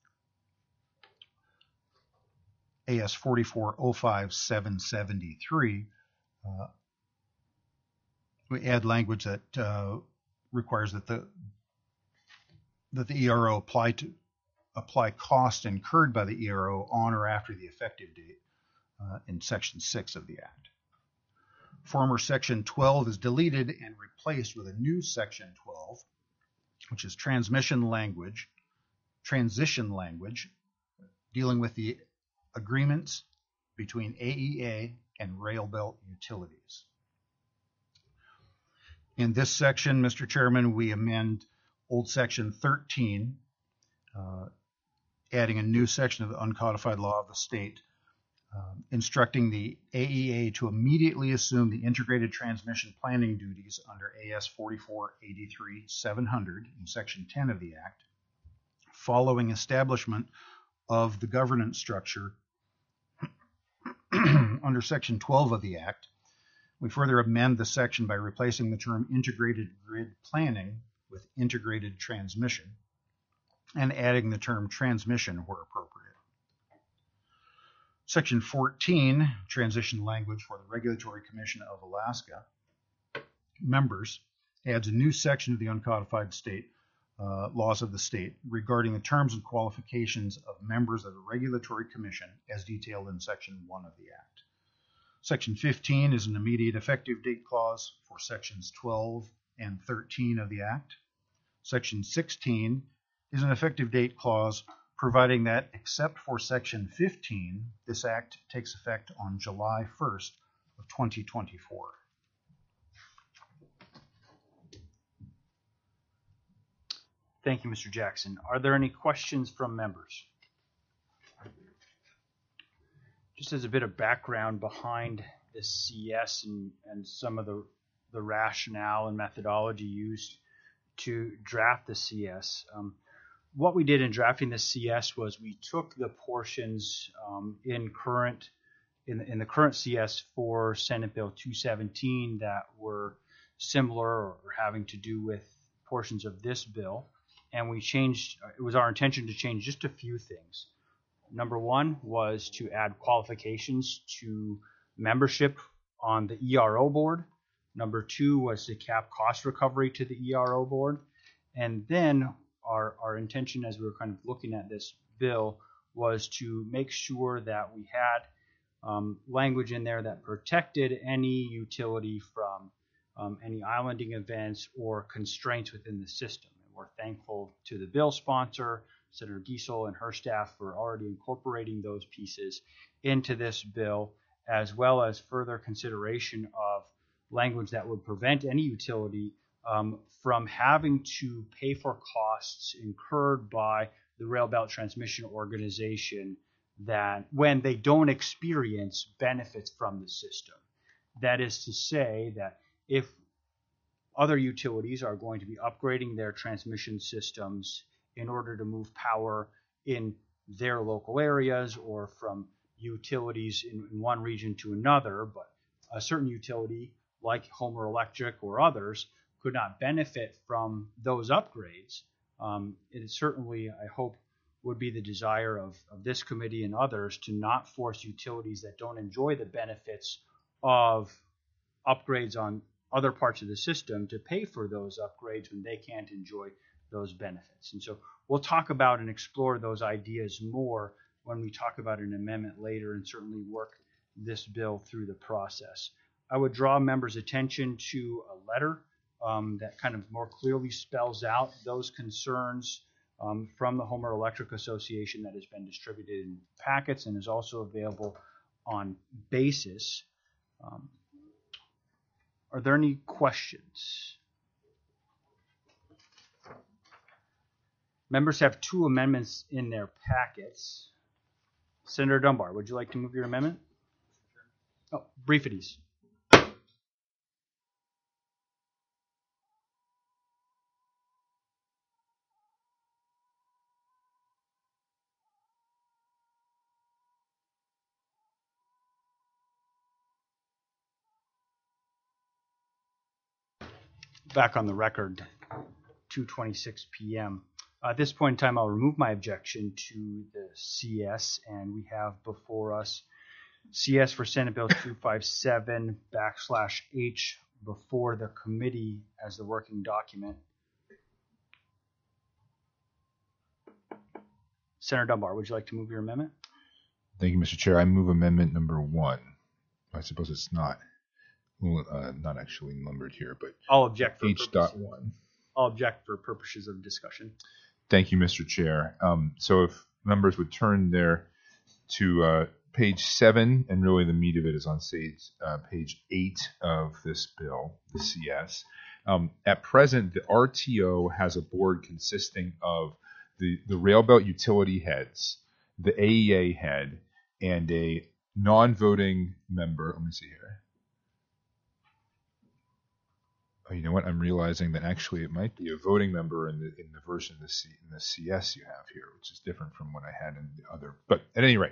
A S forty-four oh five seven seventy-three, uh, we add language that uh, requires that the that the E R O apply to apply costs incurred by the E R O on or after the effective date uh, in Section six of the Act. Former Section twelve is deleted and replaced with a new Section twelve, which is transmission language, transition language, dealing with the agreements between A E A and Rail Belt Utilities. In this section, Mister Chairman, we amend old Section thirteen, uh, adding a new section of the uncodified law of the state, um, instructing the A E A to immediately assume the integrated transmission planning duties under A S forty-four eighty-three seven hundred in Section ten of the Act, following establishment of the governance structure under Section twelve of the Act. We further amend the section by replacing the term integrated grid planning with integrated transmission and adding the term transmission where appropriate. Section fourteen, transition language for the Regulatory Commission of Alaska members, adds a new section of the uncodified state uh, laws of the state regarding the terms and qualifications of members of the Regulatory Commission as detailed in Section one of the Act. Section fifteen is an immediate effective date clause for Sections twelve and thirteen of the Act. Section sixteen is an effective date clause providing that, except for Section fifteen, this Act takes effect on July first of twenty twenty-four. Thank you, Mister Jackson. Are there any questions from members? Just as a bit of background behind this C S and, and some of the, the rationale and methodology used to draft the C S. Um, what we did in drafting the C S was we took the portions um, in current in, in the current C S for Senate Bill two seventeen that were similar or having to do with portions of this bill, and we changed. It was our intention to change just a few things. Number one was to add qualifications to membership on the E R O board. Number two was to cap cost recovery to the E R O board. And then our, our intention as we were kind of looking at this bill was to make sure that we had um, language in there that protected any utility from um, any islanding events or constraints within the system. And we're thankful to the bill sponsor, Senator Giesel, and her staff for already incorporating those pieces into this bill, as well as further consideration of language that would prevent any utility um, from having to pay for costs incurred by the Rail Belt Transmission Organization that when they don't experience benefits from the system. That is to say that if other utilities are going to be upgrading their transmission systems in order to move power in their local areas or from utilities in, in one region to another, but a certain utility like Homer Electric or others could not benefit from those upgrades. Um, it certainly, I hope, would be the desire of, of this committee and others to not force utilities that don't enjoy the benefits of upgrades on other parts of the system to pay for those upgrades when they can't enjoy those benefits. And so we'll talk about and explore those ideas more when we talk about an amendment later and certainly work this bill through the process. I would draw members' attention to a letter um, that kind of more clearly spells out those concerns um, from the Homer Electric Association that has been distributed in packets and is also available on Basis. Um, are there any questions? Members have two amendments in their packets. Senator Dunbar, would you like to move your amendment? Oh, brief it is. Back on the record, two twenty-six p m Uh, at this point in time, I'll remove my objection to the C S, and we have before us C S for Senate Bill two fifty-seven backslash H before the committee as the working document. Senator Dunbar, would you like to move your amendment? Thank you, Mister Chair. I move amendment number one. I suppose it's not well, uh, not actually numbered here, but I'll object for H purpose- dot one. I'll object for purposes of discussion. Thank you, Mister Chair. Um, so if members would turn there to uh, page seven, and really the meat of it is on page, uh, page eight of this bill, the C S. Um, at present, the R T O has a board consisting of the, the Railbelt utility heads, the A E A head, and a non-voting member. Let me see here. Oh, you know what? I'm realizing that actually it might be a voting member in the in the version of the C, in the C S you have here, which is different from what I had in the other. But at any rate,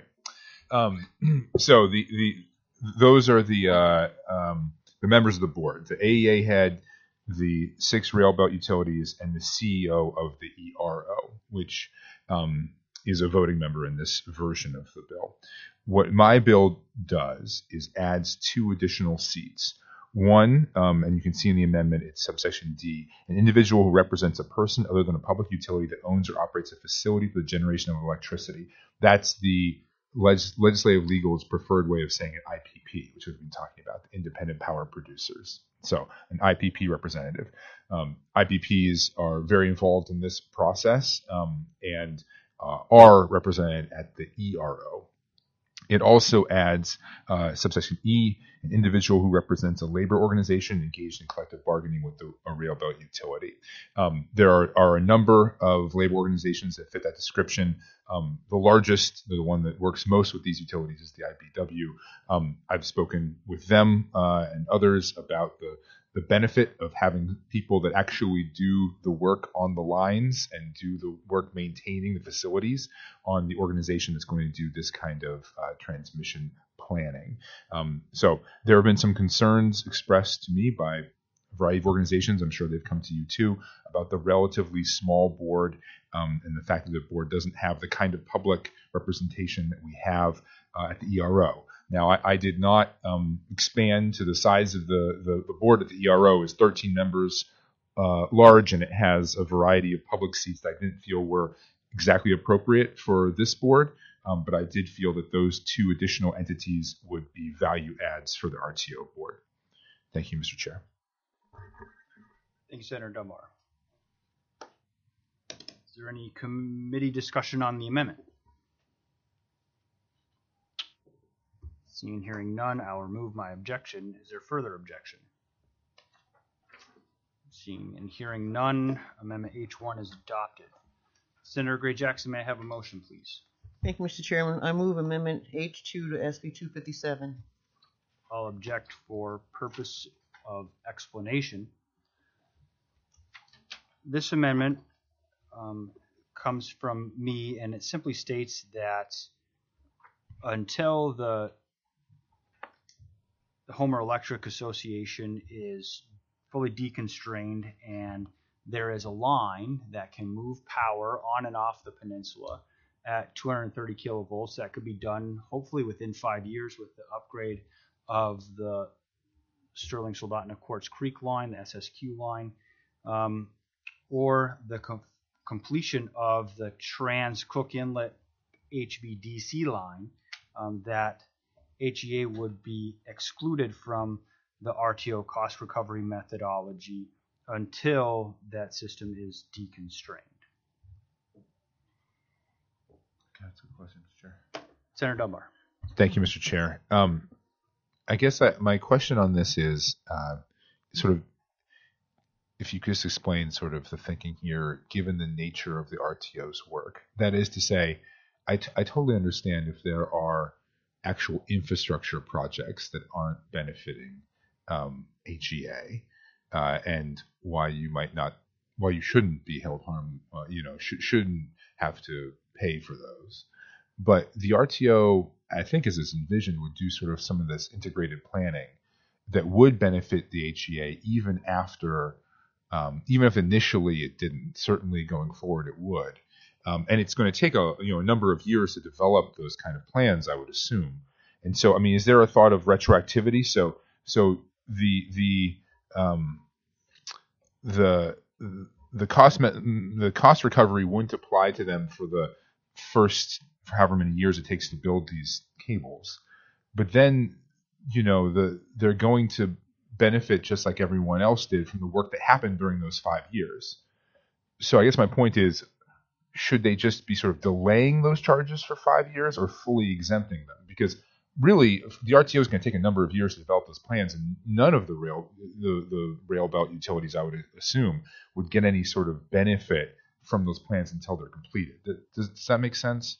um, so the the those are the uh, um, the members of the board: the A E A head, the six Railbelt utilities, and the C E O of the E R O, which um, is a voting member in this version of the bill. What my bill does is adds two additional seats. One, um, and you can see in the amendment, it's subsection D, an individual who represents a person other than a public utility that owns or operates a facility for the generation of electricity. That's the legis- legislative legal's preferred way of saying it, I P P, which we've been talking about, the independent power producers. So an I P P representative. Um, I P Ps are very involved in this process um, and uh, are represented at the E R O. It also adds uh, subsection E, an individual who represents a labor organization engaged in collective bargaining with the, a railbelt utility. Um, there are, are a number of labor organizations that fit that description. Um, the largest, the one that works most with these utilities, is the I B W. Um, I've spoken with them uh, and others about the the benefit of having people that actually do the work on the lines and do the work maintaining the facilities on the organization that's going to do this kind of uh, transmission planning. Um, so there have been some concerns expressed to me by a variety of organizations, I'm sure they've come to you too, about the relatively small board um, and the fact that the board doesn't have the kind of public representation that we have uh, at the E R O. Now, I, I did not um, expand to the size of the, the, the board at the E R O is thirteen members uh, large, and it has a variety of public seats that I didn't feel were exactly appropriate for this board, um, but I did feel that those two additional entities would be value adds for the R T O board. Thank you, Mister Chair. Thank you, Senator Dunbar. Is there any committee discussion on the amendment? Seeing and hearing none, I'll remove my objection. Is there further objection? Seeing and hearing none, Amendment H one is adopted. Senator Gray Jackson, may I have a motion, please? Thank you, Mister Chairman. I move Amendment H two to S B two fifty-seven. I'll object for purpose of explanation. This amendment um, comes from me, and it simply states that until the the Homer Electric Association is fully deconstrained and there is a line that can move power on and off the peninsula at two hundred thirty kilovolts, that could be done hopefully within five years with the upgrade of the Sterling Soldotna Quartz Creek line, the S S Q line, um, or the com- completion of the Trans Cook Inlet H V D C line um, that H E A would be excluded from the R T O cost recovery methodology until that system is deconstrained. That's a good question, Mister Chair. Senator Dunbar. Thank you, Mister Chair. Um, I guess I, my question on this is uh, sort of, if you could just explain sort of the thinking here, given the nature of the R T O's work. That is to say, I, t- I totally understand if there are actual infrastructure projects that aren't benefiting um, H E A, uh, and why you might not, why you shouldn't be held harm, uh, you know, sh- shouldn't have to pay for those. But the R T O, I think, as it's envisioned, would do sort of some of this integrated planning that would benefit the H E A even after, um, even if initially it didn't. Certainly going forward it would. Um, and it's going to take a you know a number of years to develop those kind of plans, I would assume. And so, I mean, is there a thought of retroactivity? So, so the the um, the the cost the cost recovery wouldn't apply to them for the first for however many years it takes to build these cables. But then, you know, the they're going to benefit just like everyone else did from the work that happened during those five years. So I guess my point is, should they just be sort of delaying those charges for five years or fully exempting them? Because really, the R T O is going to take a number of years to develop those plans, and none of the rail the, the rail belt utilities, I would assume, would get any sort of benefit from those plans until they're completed. Does, does that make sense?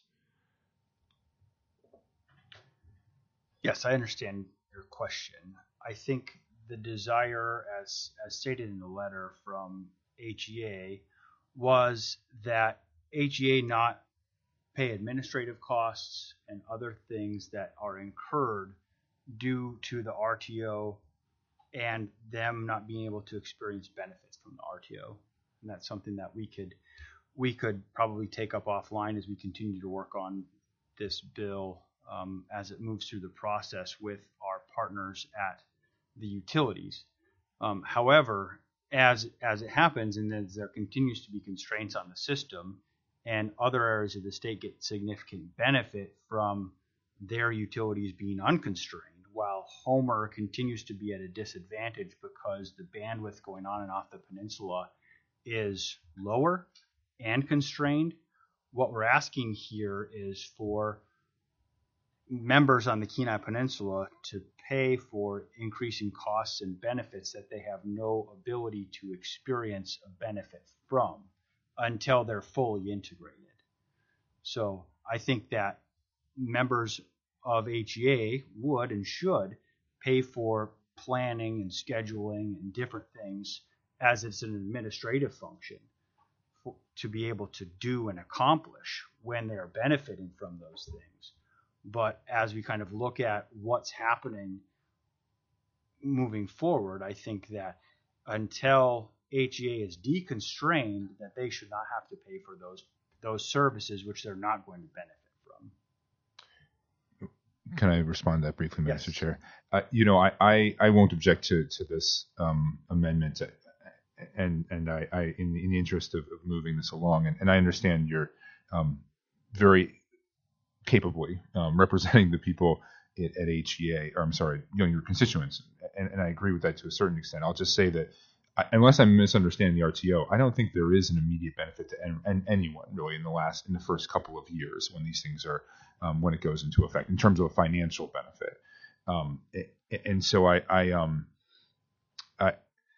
Yes, I understand your question. I think the desire, as as stated in the letter from H E A, was that H E A not pay administrative costs and other things that are incurred due to the R T O and them not being able to experience benefits from the R T O. And that's something that we could we could probably take up offline as we continue to work on this bill um, as it moves through the process with our partners at the utilities. Um, however, as as it happens, and as there continues to be constraints on the system, and other areas of the state get significant benefit from their utilities being unconstrained, while Homer continues to be at a disadvantage because the bandwidth going on and off the peninsula is lower and constrained. What we're asking here is for members on the Kenai Peninsula to pay for increasing costs and benefits that they have no ability to experience a benefit from until they're fully integrated. So I think that members of H E A would and should pay for planning and scheduling and different things as it's an administrative function for, to be able to do and accomplish when they're benefiting from those things. But as we kind of look at what's happening moving forward, I think that until H E A is deconstrained, that they should not have to pay for those those services which they're not going to benefit from. Can I respond to that briefly, Yes. Mister Chair? Uh, you know, I, I, I won't object to, to this um, amendment, and and I, I in, in the interest of, of moving this along, and, and I understand you're um, very capably um, representing the people at, at H E A, or I'm sorry, you know, your constituents, and, and I agree with that to a certain extent. I'll just say that I, unless I'm misunderstanding the R T O, I don't think there is an immediate benefit to en, en, anyone really in the last in the first couple of years when these things are um, when it goes into effect in terms of a financial benefit. Um, and so I I um I.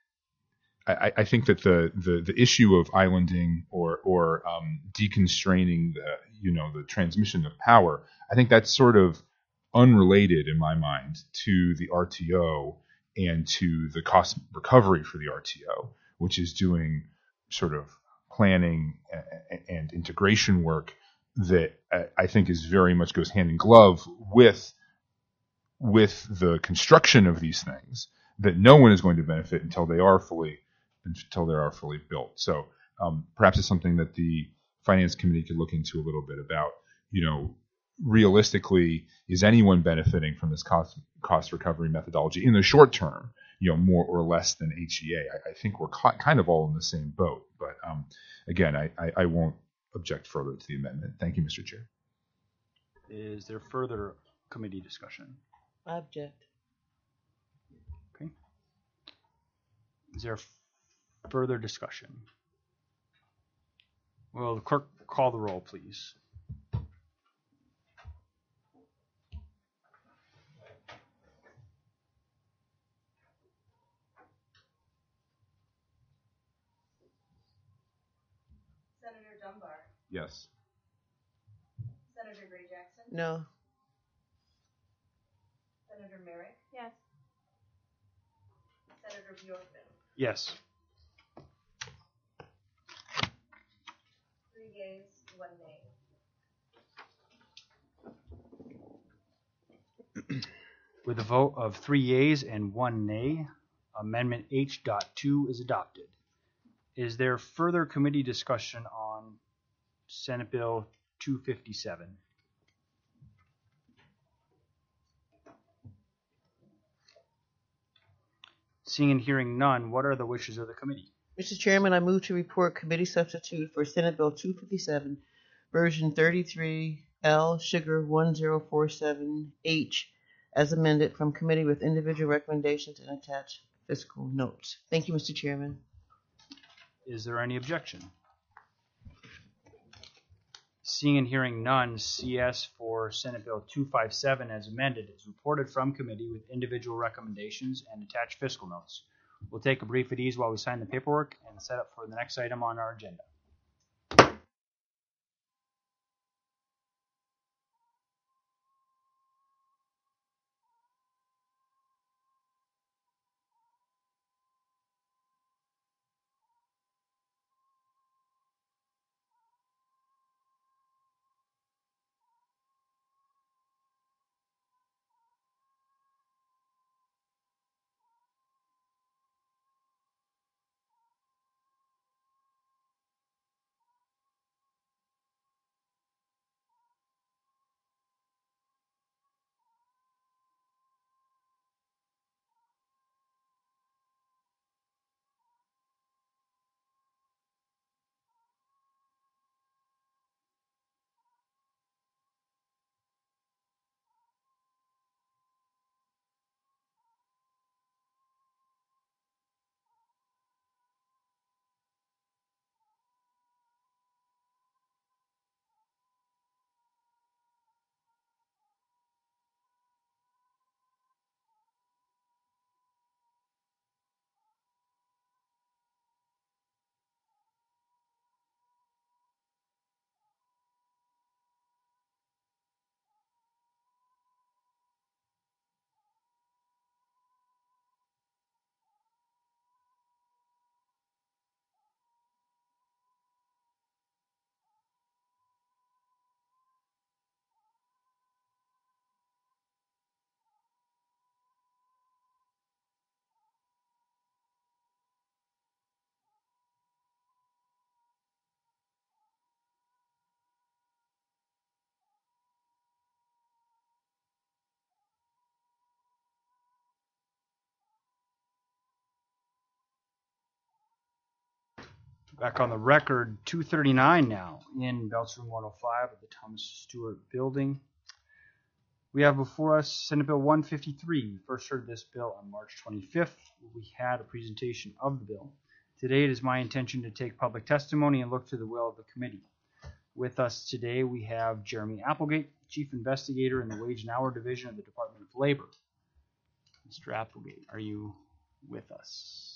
I, I think that the, the, the issue of islanding or or um, deconstraining the you know the transmission of power, I think that's sort of unrelated in my mind to the R T O and to the cost recovery for the R T O, which is doing sort of planning and, and integration work that I think is very much goes hand in glove with with the construction of these things that no one is going to benefit until they are fully until they are fully built. So um, perhaps it's something that the Finance Committee could look into a little bit about. You know, realistically, is anyone benefiting from this cost cost recovery methodology in the short term? You know, more or less than H E A. I, I think we're ca- kind of all in the same boat. But um, again, I, I, I won't object further to the amendment. Thank you, Mister Chair. Is there further committee discussion? Object. Okay. Is there further discussion? Will the clerk call the roll, please? Senator Dunbar. Yes. Senator Gray Jackson. No. Senator Merrick. Yes. Senator Bjorkman. Yes. Three yeas, one nay. With a vote of three yeas and one nay, Amendment H two is adopted. Is there further committee discussion on Senate Bill two fifty-seven? Seeing and hearing none, what are the wishes of the committee? Mister Chairman, I move to report committee substitute for Senate Bill two fifty-seven, version thirty-three L Sugar one zero four seven H as amended from committee with individual recommendations and attached fiscal notes. Thank you, Mister Chairman. Is there any objection? Seeing and hearing none, C S for Senate Bill two fifty-seven as amended is reported from committee with individual recommendations and attached fiscal notes. We'll take a brief at ease while we sign the paperwork and set up for the next item on our agenda. Back on the record, two thirty-nine now in Belts Room one oh five at the Thomas Stewart Building. We have before us Senate Bill one fifty-three. We first heard this bill on March twenty-fifth. We had a presentation of the bill. Today it is my intention to take public testimony and look to the will of the committee. With us today we have Jeremy Applegate, Chief Investigator in the Wage and Hour Division of the Department of Labor. Mister Applegate, are you with us?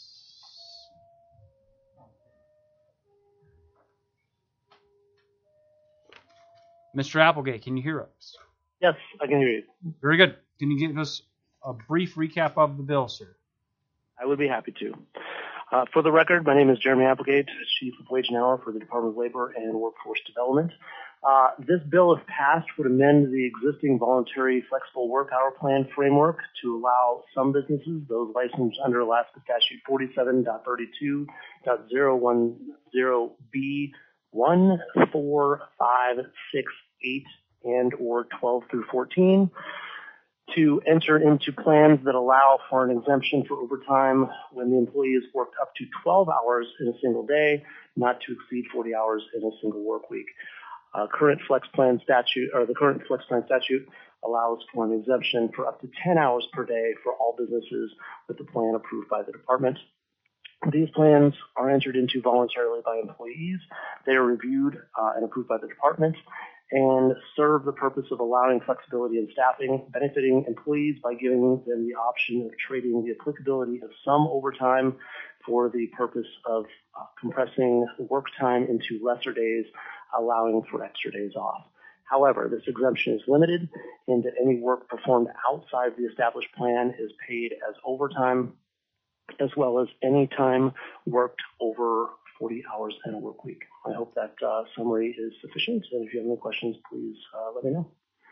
Mister Applegate, can you hear us? Yes, I can hear you. Very good. Can you give us a brief recap of the bill, sir? I would be happy to. Uh, for the record, my name is Jeremy Applegate, Chief of Wage and Hour for the Department of Labor and Workforce Development. Uh, this bill, if passed, would amend the existing voluntary flexible work hour plan framework to allow some businesses, those licensed under Alaska Statute forty-seven point thirty-two point zero one zero B one, four, five, six, eight, and or twelve through fourteen, to enter into plans that allow for an exemption for overtime when the employee has worked up to twelve hours in a single day, not to exceed forty hours in a single work week. Uh, current flex plan statute, or the current flex plan statute allows for an exemption for up to ten hours per day for all businesses with the plan approved by the department. These plans are entered into voluntarily by employees. They are reviewed uh, and approved by the department and serve the purpose of allowing flexibility in staffing, benefiting employees by giving them the option of trading the applicability of some overtime for the purpose of uh, compressing work time into lesser days, allowing for extra days off. However, this exemption is limited in that any work performed outside the established plan is paid as overtime, as well as any time worked over forty hours in a work week. I hope that uh, summary is sufficient, and if you have any questions, please uh, let me know.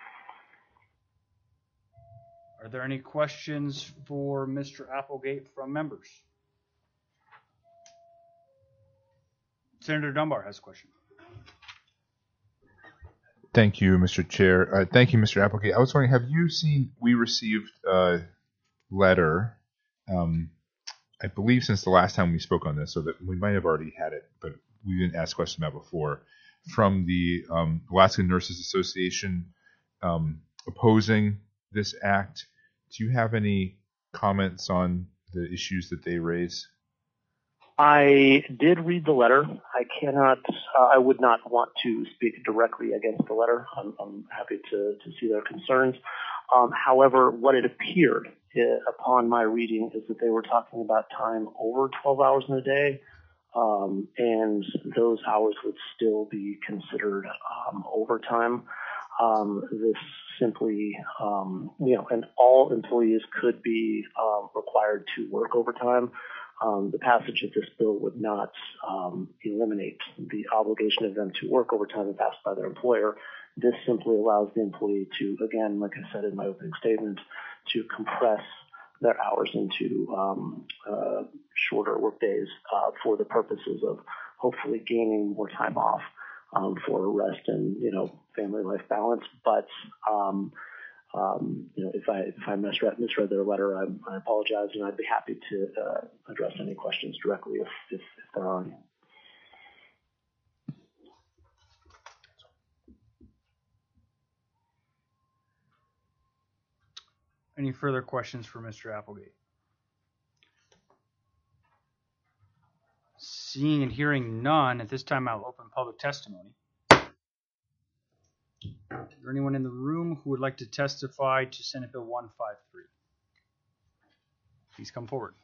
Are there any questions for Mister Applegate from members? Senator Dunbar has a question. Thank you, Mister Chair. Uh, thank you, Mister Applegate. I was wondering, have you seen, we received a letter, um, I believe since the last time we spoke on this, so that we might have already had it, but we didn't ask questions about it before, from the um, Alaska Nurses Association um, opposing this act. Do you have any comments on the issues that they raise? I did read the letter. I cannot, uh, I would not want to speak directly against the letter. I'm, I'm happy to, to see their concerns. Um, however, what it appeared uh, upon my reading is that they were talking about time over twelve hours in a day, um, and those hours would still be considered um, overtime. Um, this simply, um, you know, and all employees could be um, required to work overtime. Um, the passage of this bill would not um, eliminate the obligation of them to work overtime if asked by their employer. This simply allows the employee to, again, like I said in my opening statement, to compress their hours into um, uh, shorter work days uh, for the purposes of hopefully gaining more time off um, for rest and, you know, family life balance. But um, Um, you know, if I if I misread, misread their letter, I, I apologize, and I'd be happy to uh, address any questions directly if, if, if there are any. Any further questions for Mister Applegate? Seeing and hearing none, at this time I'll open public testimony. Is there anyone in the room who would like to testify to Senate Bill one fifty-three? Please come forward.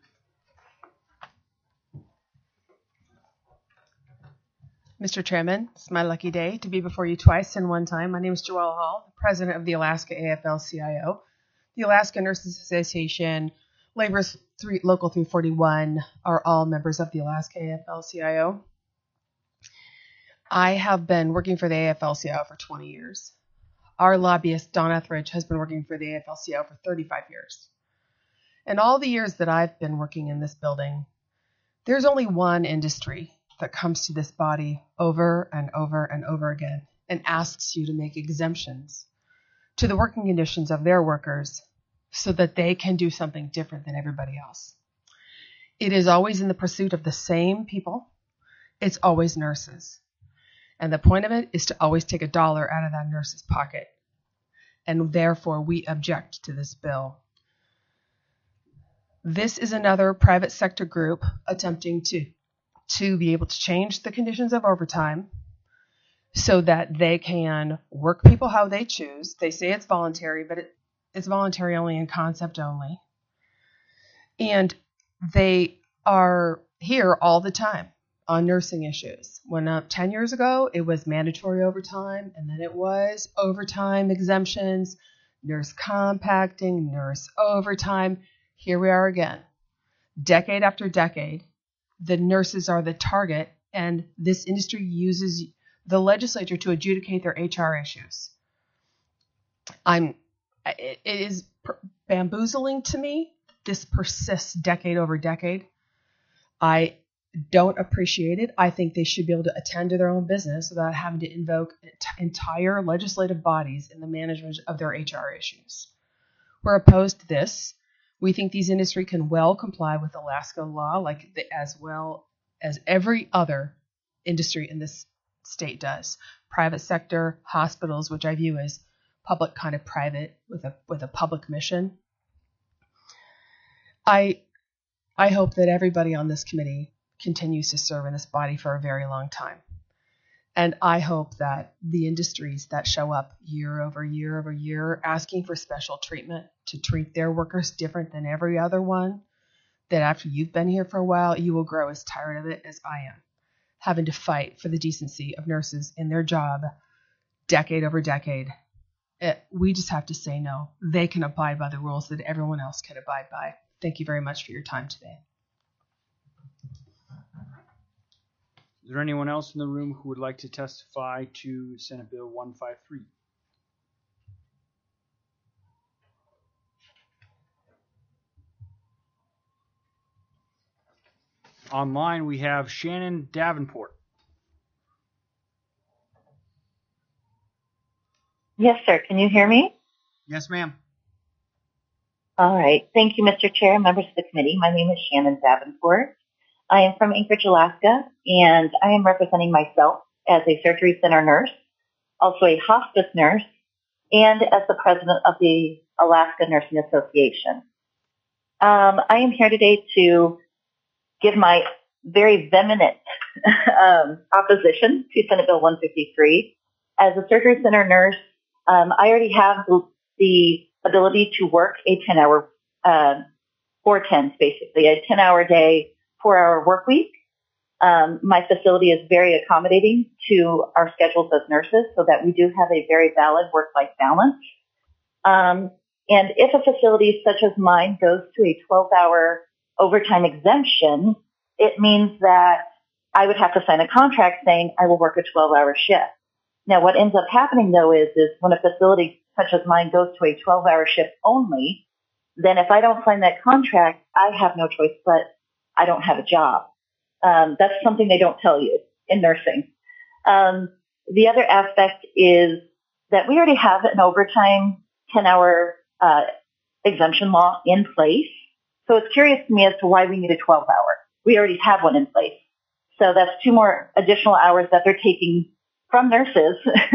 Mister Chairman, it's my lucky day to be before you twice in one time. My name is Joelle Hall, the president of the Alaska A F L C I O. The Alaska Nurses Association, Labor's three, Local three forty-one are all members of the Alaska A F L C I O. I have been working for the A F L C I O for twenty years. Our lobbyist, Don Etheridge, has been working for the A F L C I O for thirty-five years. In all the years that I've been working in this building, there's only one industry that comes to this body over and over and over again and asks you to make exemptions to the working conditions of their workers so that they can do something different than everybody else. It is always in the pursuit of the same people. It's always nurses. And the point of it is to always take a dollar out of that nurse's pocket. And therefore, we object to this bill. This is another private sector group attempting to, to be able to change the conditions of overtime so that they can work people how they choose. They say it's voluntary, but it, it's voluntary only in concept only. And they are here all the time on nursing issues. When uh, ten years ago, it was mandatory overtime, and then it was overtime exemptions, nurse compacting, nurse overtime. Here we are again. Decade after decade, the nurses are the target, and this industry uses the legislature to adjudicate their H R issues. I'm. It, it is bamboozling to me. This persists decade over decade. I don't appreciate it. I think they should be able to attend to their own business without having to invoke entire legislative bodies in the management of their H R issues. We're opposed to this. We think these industry can well comply with Alaska law, like the, as well as every other industry in this state does. Private sector, hospitals, which I view as public kind of private with a with a public mission. I I hope that everybody on this committee continues to serve in this body for a very long time. And I hope that the industries that show up year over year over year asking for special treatment to treat their workers different than every other one, that after you've been here for a while, you will grow as tired of it as I am, having to fight for the decency of nurses in their job decade over decade. It, we just have to say no. They can abide by the rules that everyone else can abide by. Thank you very much for your time today. Is there anyone else in the room who would like to testify to Senate Bill one fifty-three? Online, we have Shannon Davenport. Yes, sir. Can you hear me? Yes, ma'am. All right. Thank you, Mister Chair, members of the committee. My name is Shannon Davenport. I am from Anchorage, Alaska, and I am representing myself as a surgery center nurse, also a hospice nurse, and as the president of the Alaska Nursing Association. Um, I am here today to give my very vehement um, opposition to Senate Bill one fifty-three. As a surgery center nurse, um, I already have the ability to work a ten-hour, uh, four tens basically, a ten-hour day, four-hour work week. Um, my facility is very accommodating to our schedules as nurses so that we do have a very valid work-life balance. Um, and if a facility such as mine goes to a twelve-hour overtime exemption, it means that I would have to sign a contract saying I will work a twelve-hour shift. Now, what ends up happening, though, is, is when a facility such as mine goes to a twelve-hour shift only, then if I don't sign that contract, I have no choice but I don't have a job. Um, that's something they don't tell you in nursing. Um, the other aspect is that we already have an overtime ten-hour uh, exemption law in place. So it's curious to me as to why we need a twelve-hour. We already have one in place. So that's two more additional hours that they're taking from nurses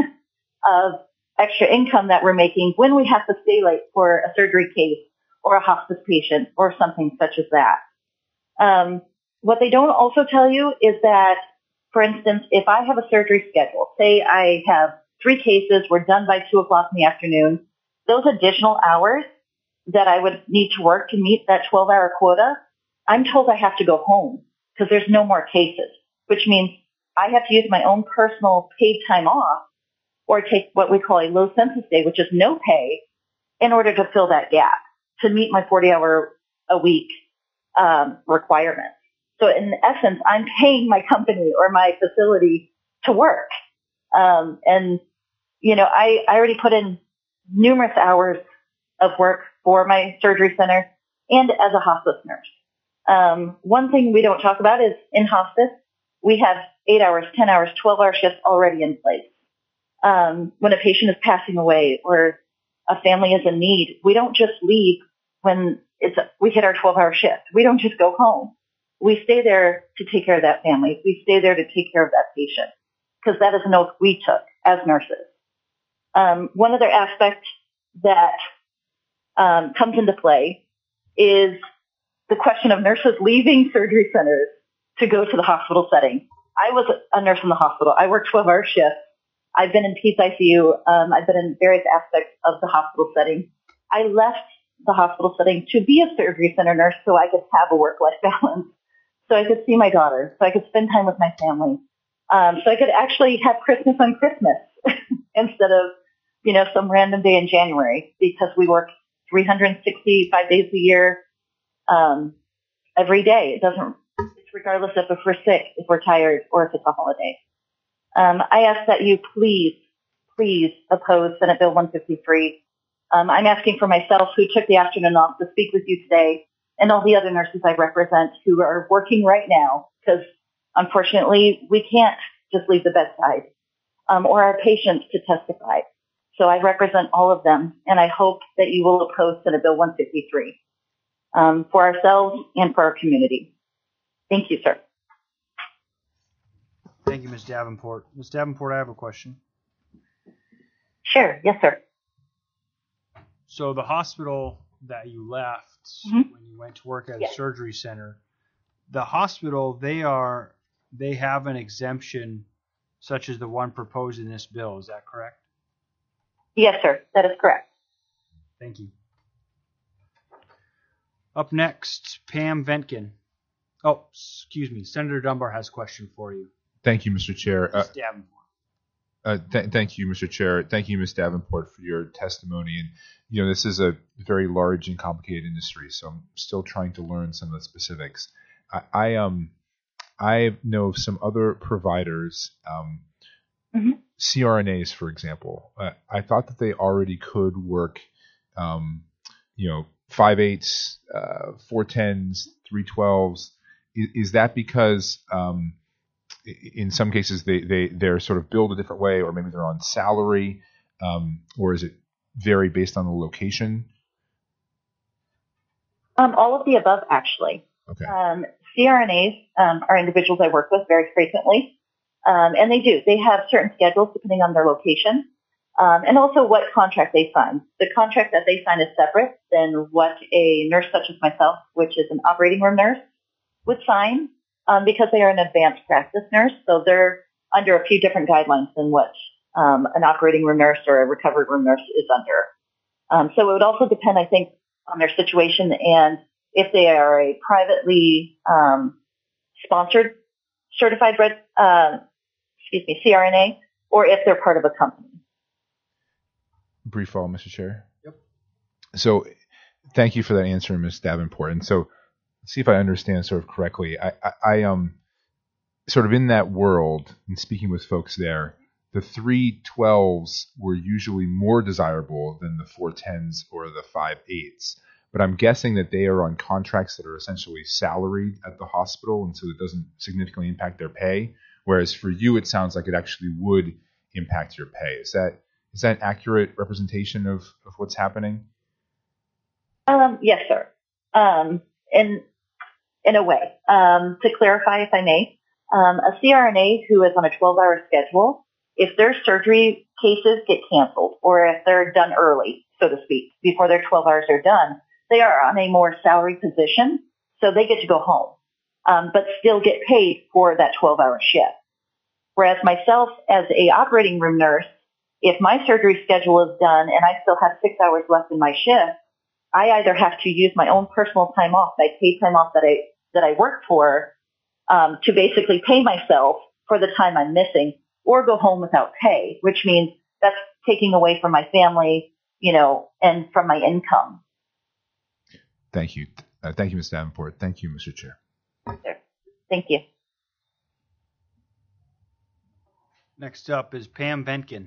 of extra income that we're making when we have to stay late for a surgery case or a hospice patient or something such as that. Um, what they don't also tell you is that, for instance, if I have a surgery schedule, say I have three cases, we're done by two o'clock in the afternoon, those additional hours that I would need to work to meet that twelve-hour quota, I'm told I have to go home because there's no more cases, which means I have to use my own personal paid time off or take what we call a low census day, which is no pay, in order to fill that gap to meet my forty-hour a week um, requirements. So in essence, I'm paying my company or my facility to work. Um, and, you know, I, I already put in numerous hours of work for my surgery center and as a hospice nurse. Um, one thing we don't talk about is in hospice, we have eight hours, ten hours, twelve-hour shifts already in place. Um, when a patient is passing away or a family is in need, we don't just leave when it's a, we hit our twelve-hour shift. We don't just go home. We stay there to take care of that family. We stay there to take care of that patient because that is an oath we took as nurses. Um, one other aspect that um, comes into play is the question of nurses leaving surgery centers to go to the hospital setting. I was a nurse in the hospital. I worked twelve-hour shifts. I've been in P E D S I C U. Um, I've been in various aspects of the hospital setting. I left the hospital setting to be a surgery center nurse so I could have a work-life balance, so I could see my daughter, so I could spend time with my family, um, so I could actually have Christmas on Christmas instead of, you know, some random day in January because we work three hundred sixty-five days a year, um, every day. It doesn't, it's regardless of if we're sick, if we're tired, or if it's a holiday. Um, I ask that you please, please oppose Senate Bill one fifty-three. Um, I'm asking for myself, who took the afternoon off to speak with you today, and all the other nurses I represent who are working right now, because unfortunately we can't just leave the bedside, um, or our patients to testify. So I represent all of them, and I hope that you will oppose Senate Bill one fifty-three um, for ourselves and for our community. Thank you, sir. Thank you, Miz Davenport. Miz Davenport, I have a question. Sure. Yes, sir. So the hospital that you left Mm-hmm. when you went to work at Yes. a surgery center, the hospital, they are they have an exemption such as the one proposed in this bill. Is that correct? Yes, sir. That is correct. Thank you. Up next, Pam Ventkin. Oh, excuse me. Senator Dunbar has a question for you. Thank you, Mister Chair. Uh, Miz Davenport. Uh, th- thank you, Mister Chair. Thank you, Miz Davenport, for your testimony. And you know, this is a very large and complicated industry, so I'm still trying to learn some of the specifics. I, I um, I know of some other providers, um, Mm-hmm. C R N As, for example. Uh, I thought that they already could work, um, you know, five eights, uh, four tens, three twelves. Is, is that because um, in some cases they, they, they're sort of billed a different way, or maybe they're on salary, um, or is it vary based on the location? Um, all of the above, actually. Okay. Um, C R N As um, are individuals I work with very frequently. Um, and they do. They have certain schedules depending on their location, um, and also what contract they sign. The contract that they sign is separate than what a nurse such as myself, which is an operating room nurse, would sign, um, because they are an advanced practice nurse. So they're under a few different guidelines than what um, an operating room nurse or a recovery room nurse is under. Um, so it would also depend, I think, on their situation and if they are a privately um, sponsored certified red, uh, excuse me, C R N A, or if they're part of a company. Brief follow, Mister Chair. Yep. So thank you for that answer, Miz Davenport. And so let's see if I understand sort of correctly. I, I, I um sort of in that world and speaking with folks there, the three twelves were usually more desirable than the four tens or the five eights. But I'm guessing that they are on contracts that are essentially salaried at the hospital, and so it doesn't significantly impact their pay. Whereas for you, it sounds like it actually would impact your pay. Is that is that an accurate representation of, of what's happening? Um, yes, sir. Um, in in a way, um, to clarify, if I may, um, a C R N A who is on a twelve-hour schedule, if their surgery cases get canceled, or if they're done early, so to speak, before their twelve hours are done, they are on a more salary position, so they get to go home, um, but still get paid for that twelve-hour shift. Whereas myself, as a operating room nurse, if my surgery schedule is done and I still have six hours left in my shift, I either have to use my own personal time off, my paid time off that I that I work for, um, to basically pay myself for the time I'm missing, or go home without pay, which means that's taking away from my family, you know, and from my income. Thank you. Uh, thank you, Miz Davenport. Thank you, Mister Chair. Thank you. Next up is Pam Venkin.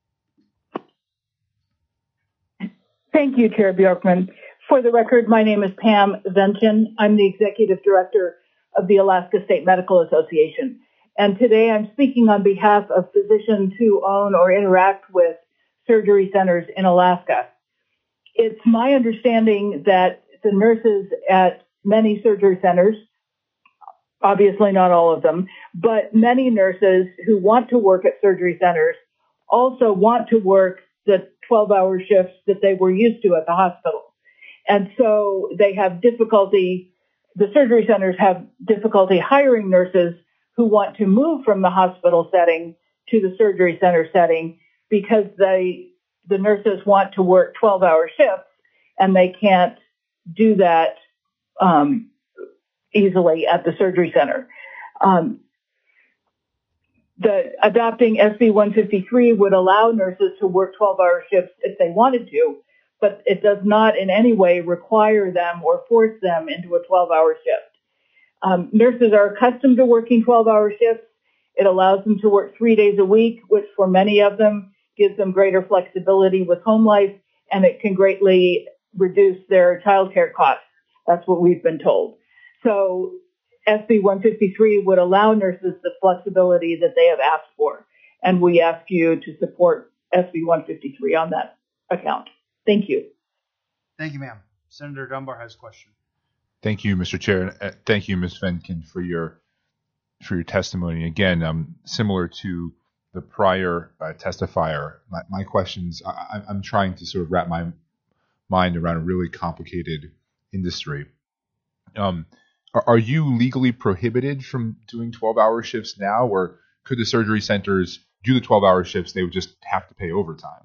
Thank you, Chair Bjorkman. For the record, my name is Pam Venkin. I'm the Executive Director of the Alaska State Medical Association. And today I'm speaking on behalf of physicians who own or interact with surgery centers in Alaska. It's my understanding that the nurses at many surgery centers, obviously not all of them, but many nurses who want to work at surgery centers also want to work the twelve-hour shifts that they were used to at the hospital. And so they have difficulty, the surgery centers have difficulty hiring nurses who want to move from the hospital setting to the surgery center setting because they, the nurses want to work twelve-hour shifts and they can't do that um, easily at the surgery center. Um, the adopting S B one fifty-three would allow nurses to work twelve-hour shifts if they wanted to, but it does not in any way require them or force them into a twelve-hour shift. Um, nurses are accustomed to working twelve-hour shifts. It allows them to work three days a week, which for many of them gives them greater flexibility with home life, and it can greatly reduce their childcare costs. That's what we've been told. So S B one fifty-three would allow nurses the flexibility that they have asked for, and we ask you to support S B one fifty-three on that account. Thank you. Thank you, ma'am. Senator Dunbar has a question. Thank you, Mister Chair. Uh, thank you, Miz Venkin, for your for your testimony. Again, um, similar to the prior uh, testifier, my, my questions, I, I'm trying to sort of wrap my mind around a really complicated industry. Um, are, are you legally prohibited from doing twelve-hour shifts now, or could the surgery centers do the twelve-hour shifts? They would just have to pay overtime.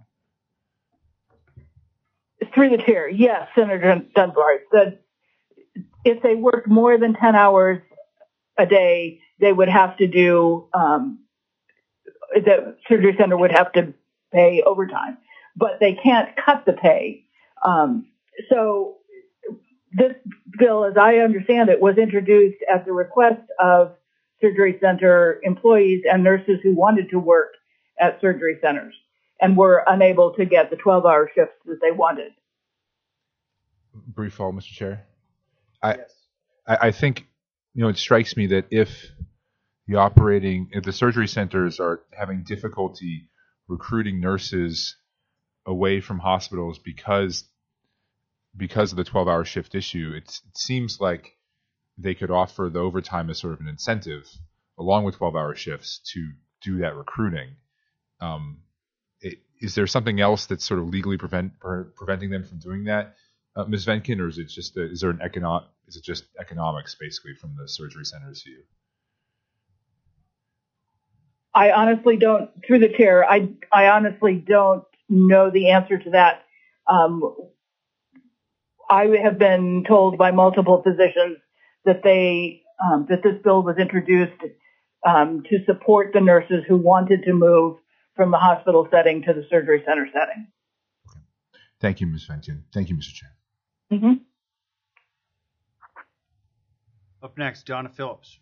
Through the chair, yes, Senator Dunbar. The, if they worked more than ten hours a day, they would have to do, um, the surgery center would have to pay overtime, but they can't cut the pay. Um, so this bill, as I understand it, was introduced at the request of surgery center employees and nurses who wanted to work at surgery centers and were unable to get the twelve-hour shifts that they wanted. Brief follow, Mister Chair. I, yes. I I think, you know, it strikes me that if the operating, if the surgery centers are having difficulty recruiting nurses away from hospitals because because of the twelve-hour shift issue, it's, it seems like they could offer the overtime as sort of an incentive along with twelve-hour shifts to do that recruiting. Um, it, is there something else that's sort of legally prevent, pre- preventing them from doing that, uh, Miz Venkin, or is it just a, is there an economic is it just economics basically from the surgery center's view? I honestly don't, through the chair, I I honestly don't know the answer to that. Um, I have been told by multiple physicians that they um, that this bill was introduced um, to support the nurses who wanted to move from the hospital setting to the surgery center setting. Okay. Thank you, Miz Venkin. Thank you, Mister Chair. Mm-hmm. Up next, Donna Phillips.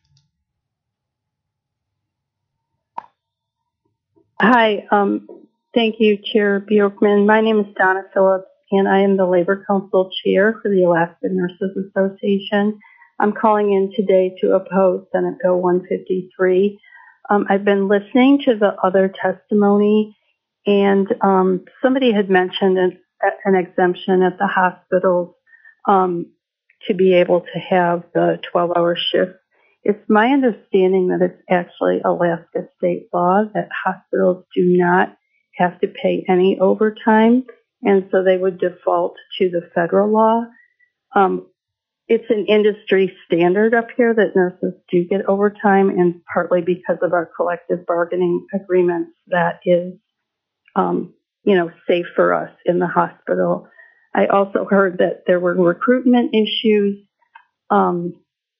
Hi, um, thank you, Chair Bjorkman. My name is Donna Phillips, and I am the Labor Council Chair for the Alaska Nurses Association. I'm calling in today to oppose Senate Bill one fifty-three. Um, I've been listening to the other testimony, and um, somebody had mentioned an, an exemption at the hospitals um, to be able to have the twelve-hour shift. It's my understanding that it's actually Alaska state law that hospitals do not have to pay any overtime, and so they would default to the federal law. Um, it's an industry standard up here that nurses do get overtime, and partly because of our collective bargaining agreements, that is, um, you know, safe for us in the hospital. I also heard that there were recruitment issues. Um,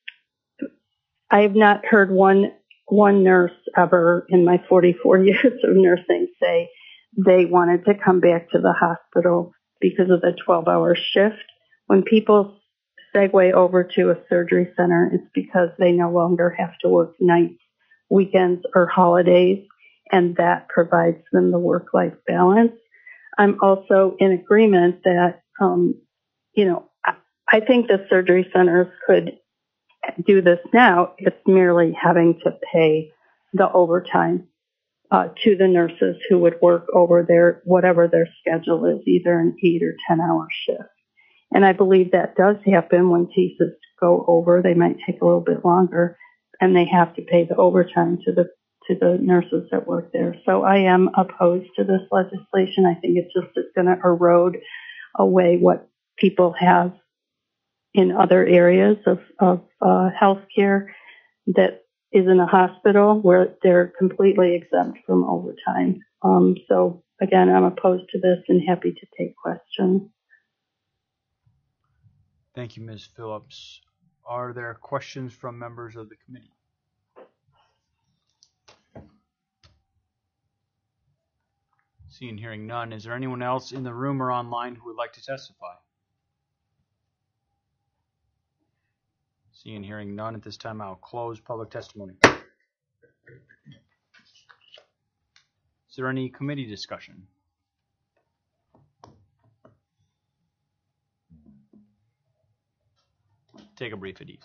I have not heard one one nurse ever in my forty-four years of nursing say they wanted to come back to the hospital because of the twelve-hour shift. When people segue over to a surgery center, it's because they no longer have to work nights, weekends, or holidays, and that provides them the work-life balance. I'm also in agreement that, um, you know, I, I think the surgery centers could do this now. It's merely having to pay the overtime uh, to the nurses who would work over their whatever their schedule is, either an eight or ten hour shift. And I believe that does happen when cases go over. They might take a little bit longer, and they have to pay the overtime to the to the nurses that work there. So I am opposed to this legislation. I think it's just it's going to erode away what people have in other areas of, of uh, healthcare that is in a hospital where they're completely exempt from overtime. Um, so again, I'm opposed to this and happy to take questions. Thank you, Miz Phillips. Are there questions from members of the committee? Seeing and hearing none, is there anyone else in the room or online who would like to testify? Seeing and hearing none at this time, I'll close public testimony. Is there any committee discussion? Take a brief at ease.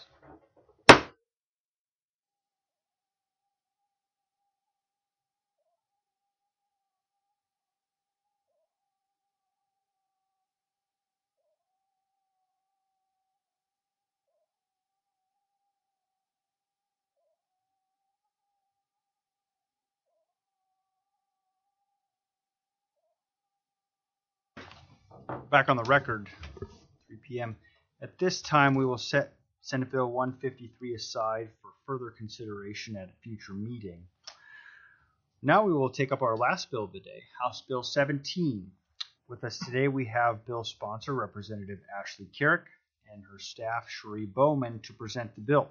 Back on the record, three p.m. At this time, we will set Senate Bill one fifty-three aside for further consideration at a future meeting. Now we will take up our last bill of the day, House Bill seventeen. With us today, we have bill sponsor, Representative Ashley Carrick, and her staff, Cherie Bowman, to present the bill.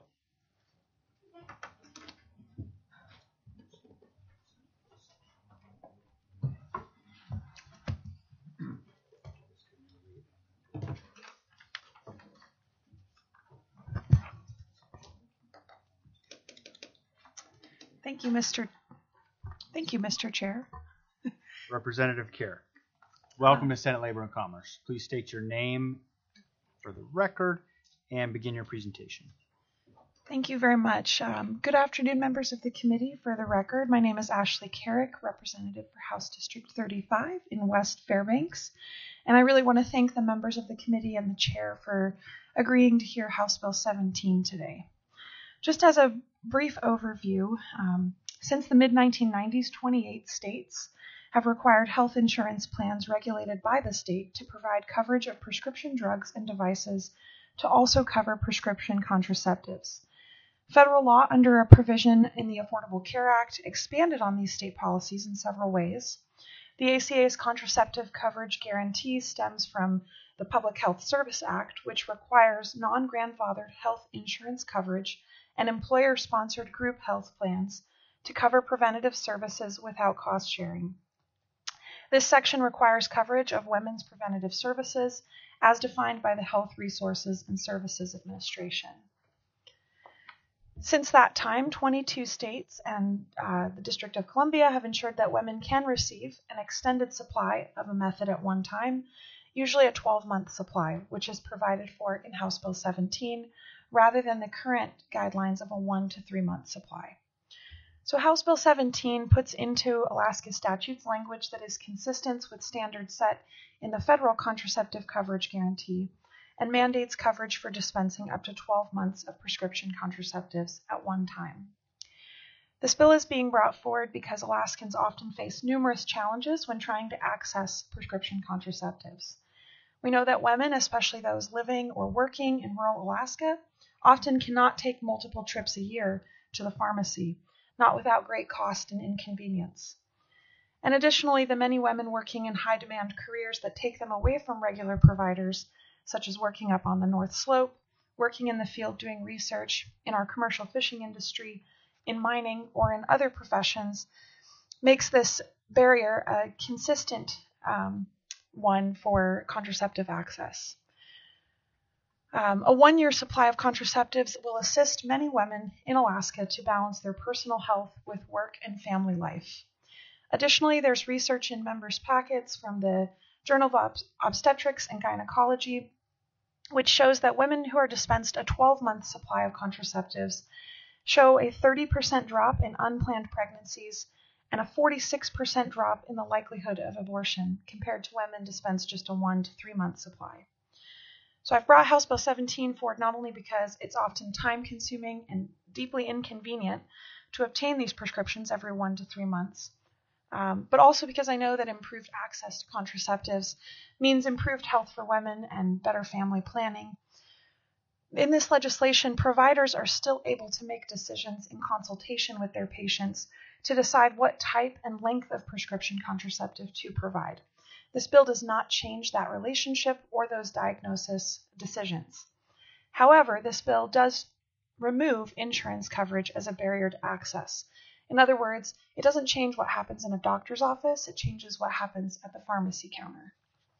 Thank you, Mister Thank you, Mister Chair. Representative Carrick, welcome to Senate Labor and Commerce. Please state your name for the record and begin your presentation. Thank you very much. Um, good afternoon, members of the committee. For the record, my name is Ashley Carrick, representative for House District thirty-five in West Fairbanks. And I really want to thank the members of the committee and the chair for agreeing to hear House Bill seventeen today. Just as a brief overview, um, since the mid nineteen nineties, twenty-eight states have required health insurance plans regulated by the state to provide coverage of prescription drugs and devices to also cover prescription contraceptives. Federal law, under a provision in the Affordable Care Act, expanded on these state policies in several ways. The A C A's contraceptive coverage guarantee stems from the Public Health Service Act, which requires non-grandfathered health insurance coverage and employer-sponsored group health plans to cover preventative services without cost sharing. This section requires coverage of women's preventative services as defined by the Health Resources and Services Administration. Since that time, twenty-two states and uh, the District of Columbia have ensured that women can receive an extended supply of a method at one time, usually a twelve-month supply, which is provided for in House Bill seventeen, rather than the current guidelines of a one to three-month supply. So House Bill seventeen puts into Alaska statutes language that is consistent with standards set in the federal contraceptive coverage guarantee and mandates coverage for dispensing up to twelve months of prescription contraceptives at one time. This bill is being brought forward because Alaskans often face numerous challenges when trying to access prescription contraceptives. We know that women, especially those living or working in rural Alaska, often cannot take multiple trips a year to the pharmacy, not without great cost and inconvenience. And additionally, the many women working in high-demand careers that take them away from regular providers, such as working up on the North Slope, working in the field doing research, in our commercial fishing industry, in mining, or in other professions, makes this barrier a consistent um, one for contraceptive access. Um, a one-year supply of contraceptives will assist many women in Alaska to balance their personal health with work and family life. Additionally, there's research in members' packets from the Journal of Ob- Obstetrics and Gynecology, which shows that women who are dispensed a twelve-month supply of contraceptives show a thirty percent drop in unplanned pregnancies and a forty-six percent drop in the likelihood of abortion compared to women dispensed just a one to three-month supply. So I've brought House Bill seventeen forward not only because it's often time-consuming and deeply inconvenient to obtain these prescriptions every one to three months, Um, but also because I know that improved access to contraceptives means improved health for women and better family planning. In this legislation, providers are still able to make decisions in consultation with their patients to decide what type and length of prescription contraceptive to provide. This bill does not change that relationship or those diagnosis decisions. However, this bill does remove insurance coverage as a barrier to access. In other words, it doesn't change what happens in a doctor's office, it changes what happens at the pharmacy counter.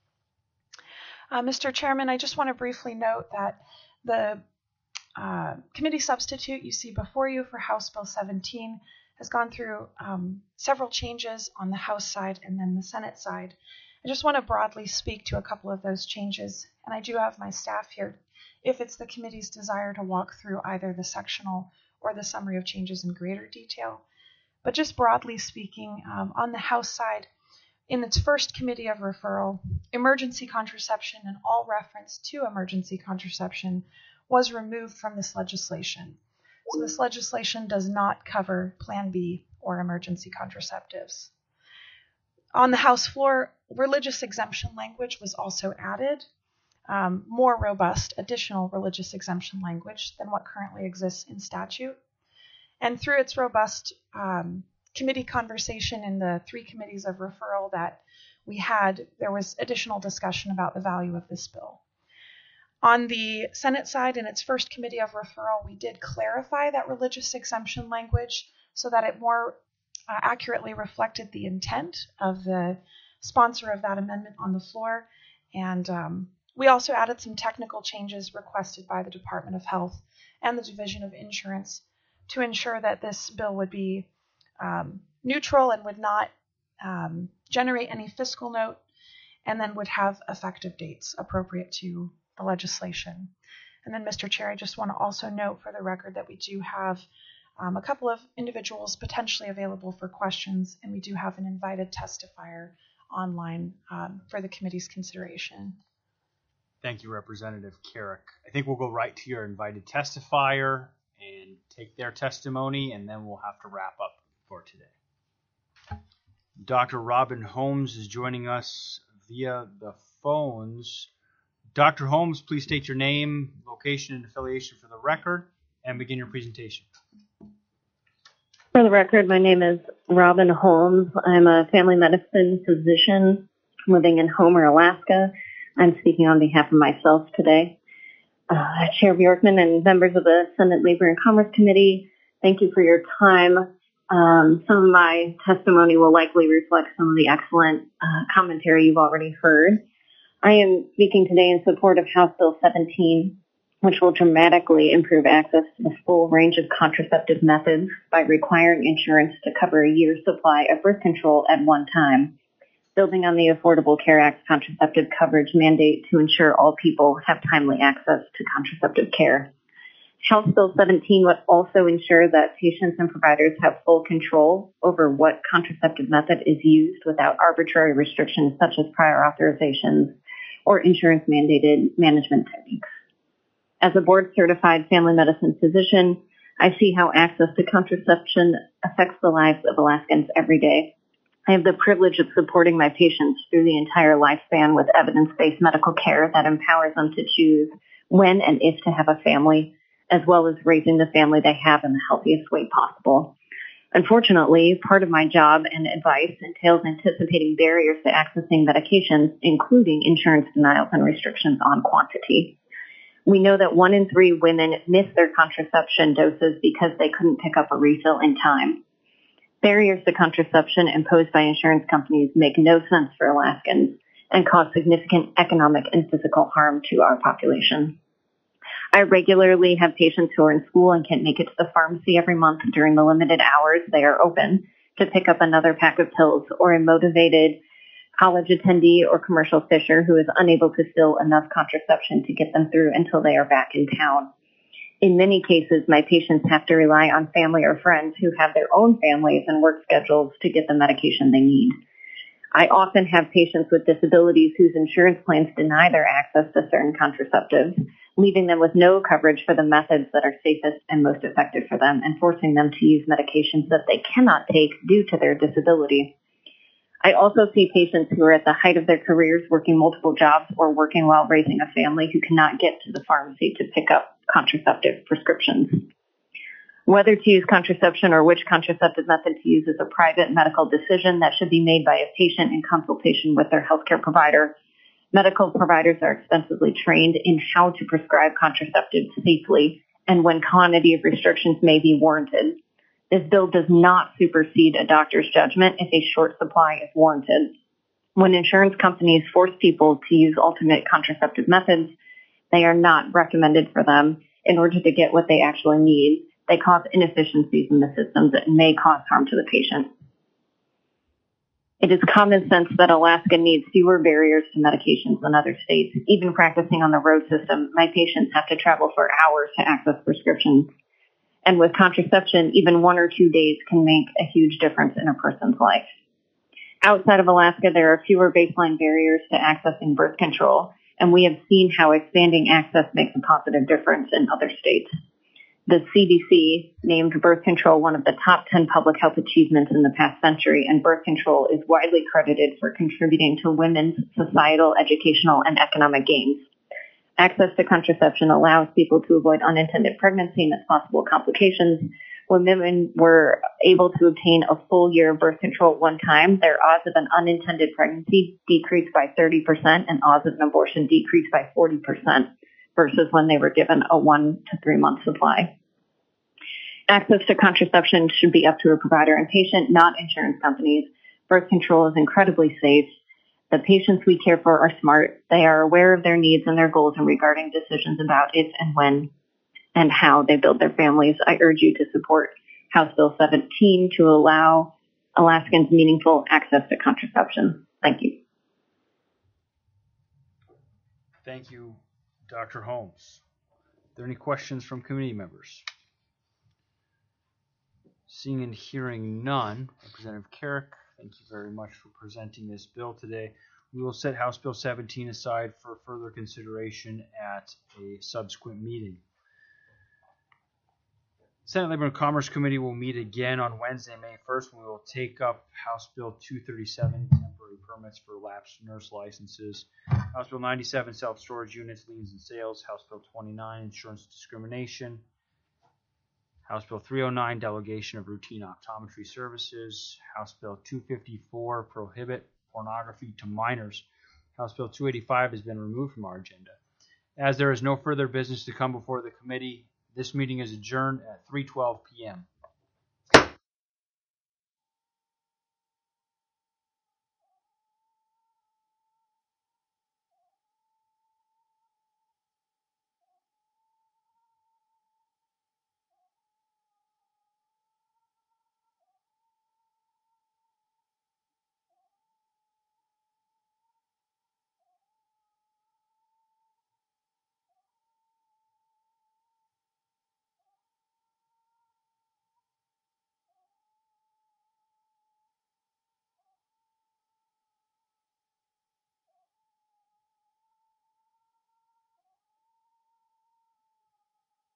Uh, Mister Chairman, I just want to briefly note that the uh, committee substitute you see before you for House Bill seventeen has gone through um, several changes on the House side and then the Senate side. I just want to broadly speak to a couple of those changes, and I do have my staff here if it's the committee's desire to walk through either the sectional or the summary of changes in greater detail. But just broadly speaking, um, on the House side, in its first committee of referral, emergency contraception and all reference to emergency contraception was removed from this legislation. So this legislation does not cover Plan B or emergency contraceptives. On the House floor, religious exemption language was also added, um, more robust additional religious exemption language than what currently exists in statute. And through its robust um, committee conversation in the three committees of referral that we had, there was additional discussion about the value of this bill. On the Senate side, in its first committee of referral, we did clarify that religious exemption language so that it more uh, accurately reflected the intent of the sponsor of that amendment on the floor. And um, we also added some technical changes requested by the Department of Health and the Division of Insurance to ensure that this bill would be um, neutral and would not um, generate any fiscal note, and then would have effective dates appropriate to the legislation. And then, Mister Chair, I just want to also note for the record that we do have um, a couple of individuals potentially available for questions, and we do have an invited testifier online um, for the committee's consideration. Thank you, Representative Carrick. I think we'll go right to your invited testifier. and take their testimony, and then we'll have to wrap up for today. Doctor Robin Holmes is joining us via the phones. Doctor Holmes, please state your name, location, and affiliation for the record, and begin your presentation. For the record, my name is Robin Holmes. I'm a family medicine physician living in Homer, Alaska. I'm speaking on behalf of myself today. Uh, Chair Bjorkman and members of the Senate Labor and Commerce Committee, thank you for your time. Um, some of my testimony will likely reflect some of the excellent uh, commentary you've already heard. I am speaking today in support of House Bill seventeen, which will dramatically improve access to the full range of contraceptive methods by requiring insurance to cover a year's supply of birth control at one time, building on the Affordable Care Act's contraceptive coverage mandate to ensure all people have timely access to contraceptive care. House Bill seventeen would also ensure that patients and providers have full control over what contraceptive method is used without arbitrary restrictions such as prior authorizations or insurance-mandated management techniques. As a board-certified family medicine physician, I see how access to contraception affects the lives of Alaskans every day. I have the privilege of supporting my patients through the entire lifespan with evidence-based medical care that empowers them to choose when and if to have a family, as well as raising the family they have in the healthiest way possible. Unfortunately, part of my job and advice entails anticipating barriers to accessing medications, including insurance denials and restrictions on quantity. We know that one in three women miss their contraception doses because they couldn't pick up a refill in time. Barriers to contraception imposed by insurance companies make no sense for Alaskans and cause significant economic and physical harm to our population. I regularly have patients who are in school and can't make it to the pharmacy every month during the limited hours they are open to pick up another pack of pills, or a motivated college attendee or commercial fisher who is unable to fill enough contraception to get them through until they are back in town. In many cases, my patients have to rely on family or friends who have their own families and work schedules to get the medication they need. I often have patients with disabilities whose insurance plans deny their access to certain contraceptives, leaving them with no coverage for the methods that are safest and most effective for them, and forcing them to use medications that they cannot take due to their disability. I also see patients who are at the height of their careers working multiple jobs or working while raising a family who cannot get to the pharmacy to pick up contraceptive prescriptions. Whether to use contraception or which contraceptive method to use is a private medical decision that should be made by a patient in consultation with their healthcare provider. Medical providers are extensively trained in how to prescribe contraceptives safely and when quantity of restrictions may be warranted. This bill does not supersede a doctor's judgment if a short supply is warranted. When insurance companies force people to use alternate contraceptive methods, they are not recommended for them in order to get what they actually need. They cause inefficiencies in the systems that may cause harm to the patient. It is common sense that Alaska needs fewer barriers to medications than other states. Even practicing on the road system, my patients have to travel for hours to access prescriptions. And with contraception, even one or two days can make a huge difference in a person's life. Outside of Alaska, there are fewer baseline barriers to accessing birth control, and we have seen how expanding access makes a positive difference in other states. The C D C named birth control one of the top ten public health achievements in the past century, and birth control is widely credited for contributing to women's societal, educational, and economic gains. Access to contraception allows people to avoid unintended pregnancy and its possible complications. When women were able to obtain a full year of birth control at one time, their odds of an unintended pregnancy decreased by thirty percent and odds of an abortion decreased by forty percent versus when they were given a one to three month supply. Access to contraception should be up to a provider and patient, not insurance companies. Birth control is incredibly safe. The patients we care for are smart. They are aware of their needs and their goals in regarding decisions about if and when and how they build their families. I urge you to support House Bill seventeen to allow Alaskans meaningful access to contraception. Thank you. Thank you, Doctor Holmes. Are there any questions from committee members? Seeing and hearing none, Representative Carrick, thank you very much for presenting this bill today. We will set House Bill seventeen aside for further consideration at a subsequent meeting. Senate Labor and Commerce Committee will meet again on Wednesday, May first, when we will take up House Bill two thirty-seven, temporary permits for lapsed nurse licenses, House Bill ninety-seven, self-storage units, liens and sales, House Bill twenty-nine, insurance discrimination, House Bill three oh nine, delegation of routine optometry services, House Bill two fifty-four, prohibit pornography to minors. House Bill two eighty-five has been removed from our agenda. As there is no further business to come before the committee, this meeting is adjourned at three twelve p.m.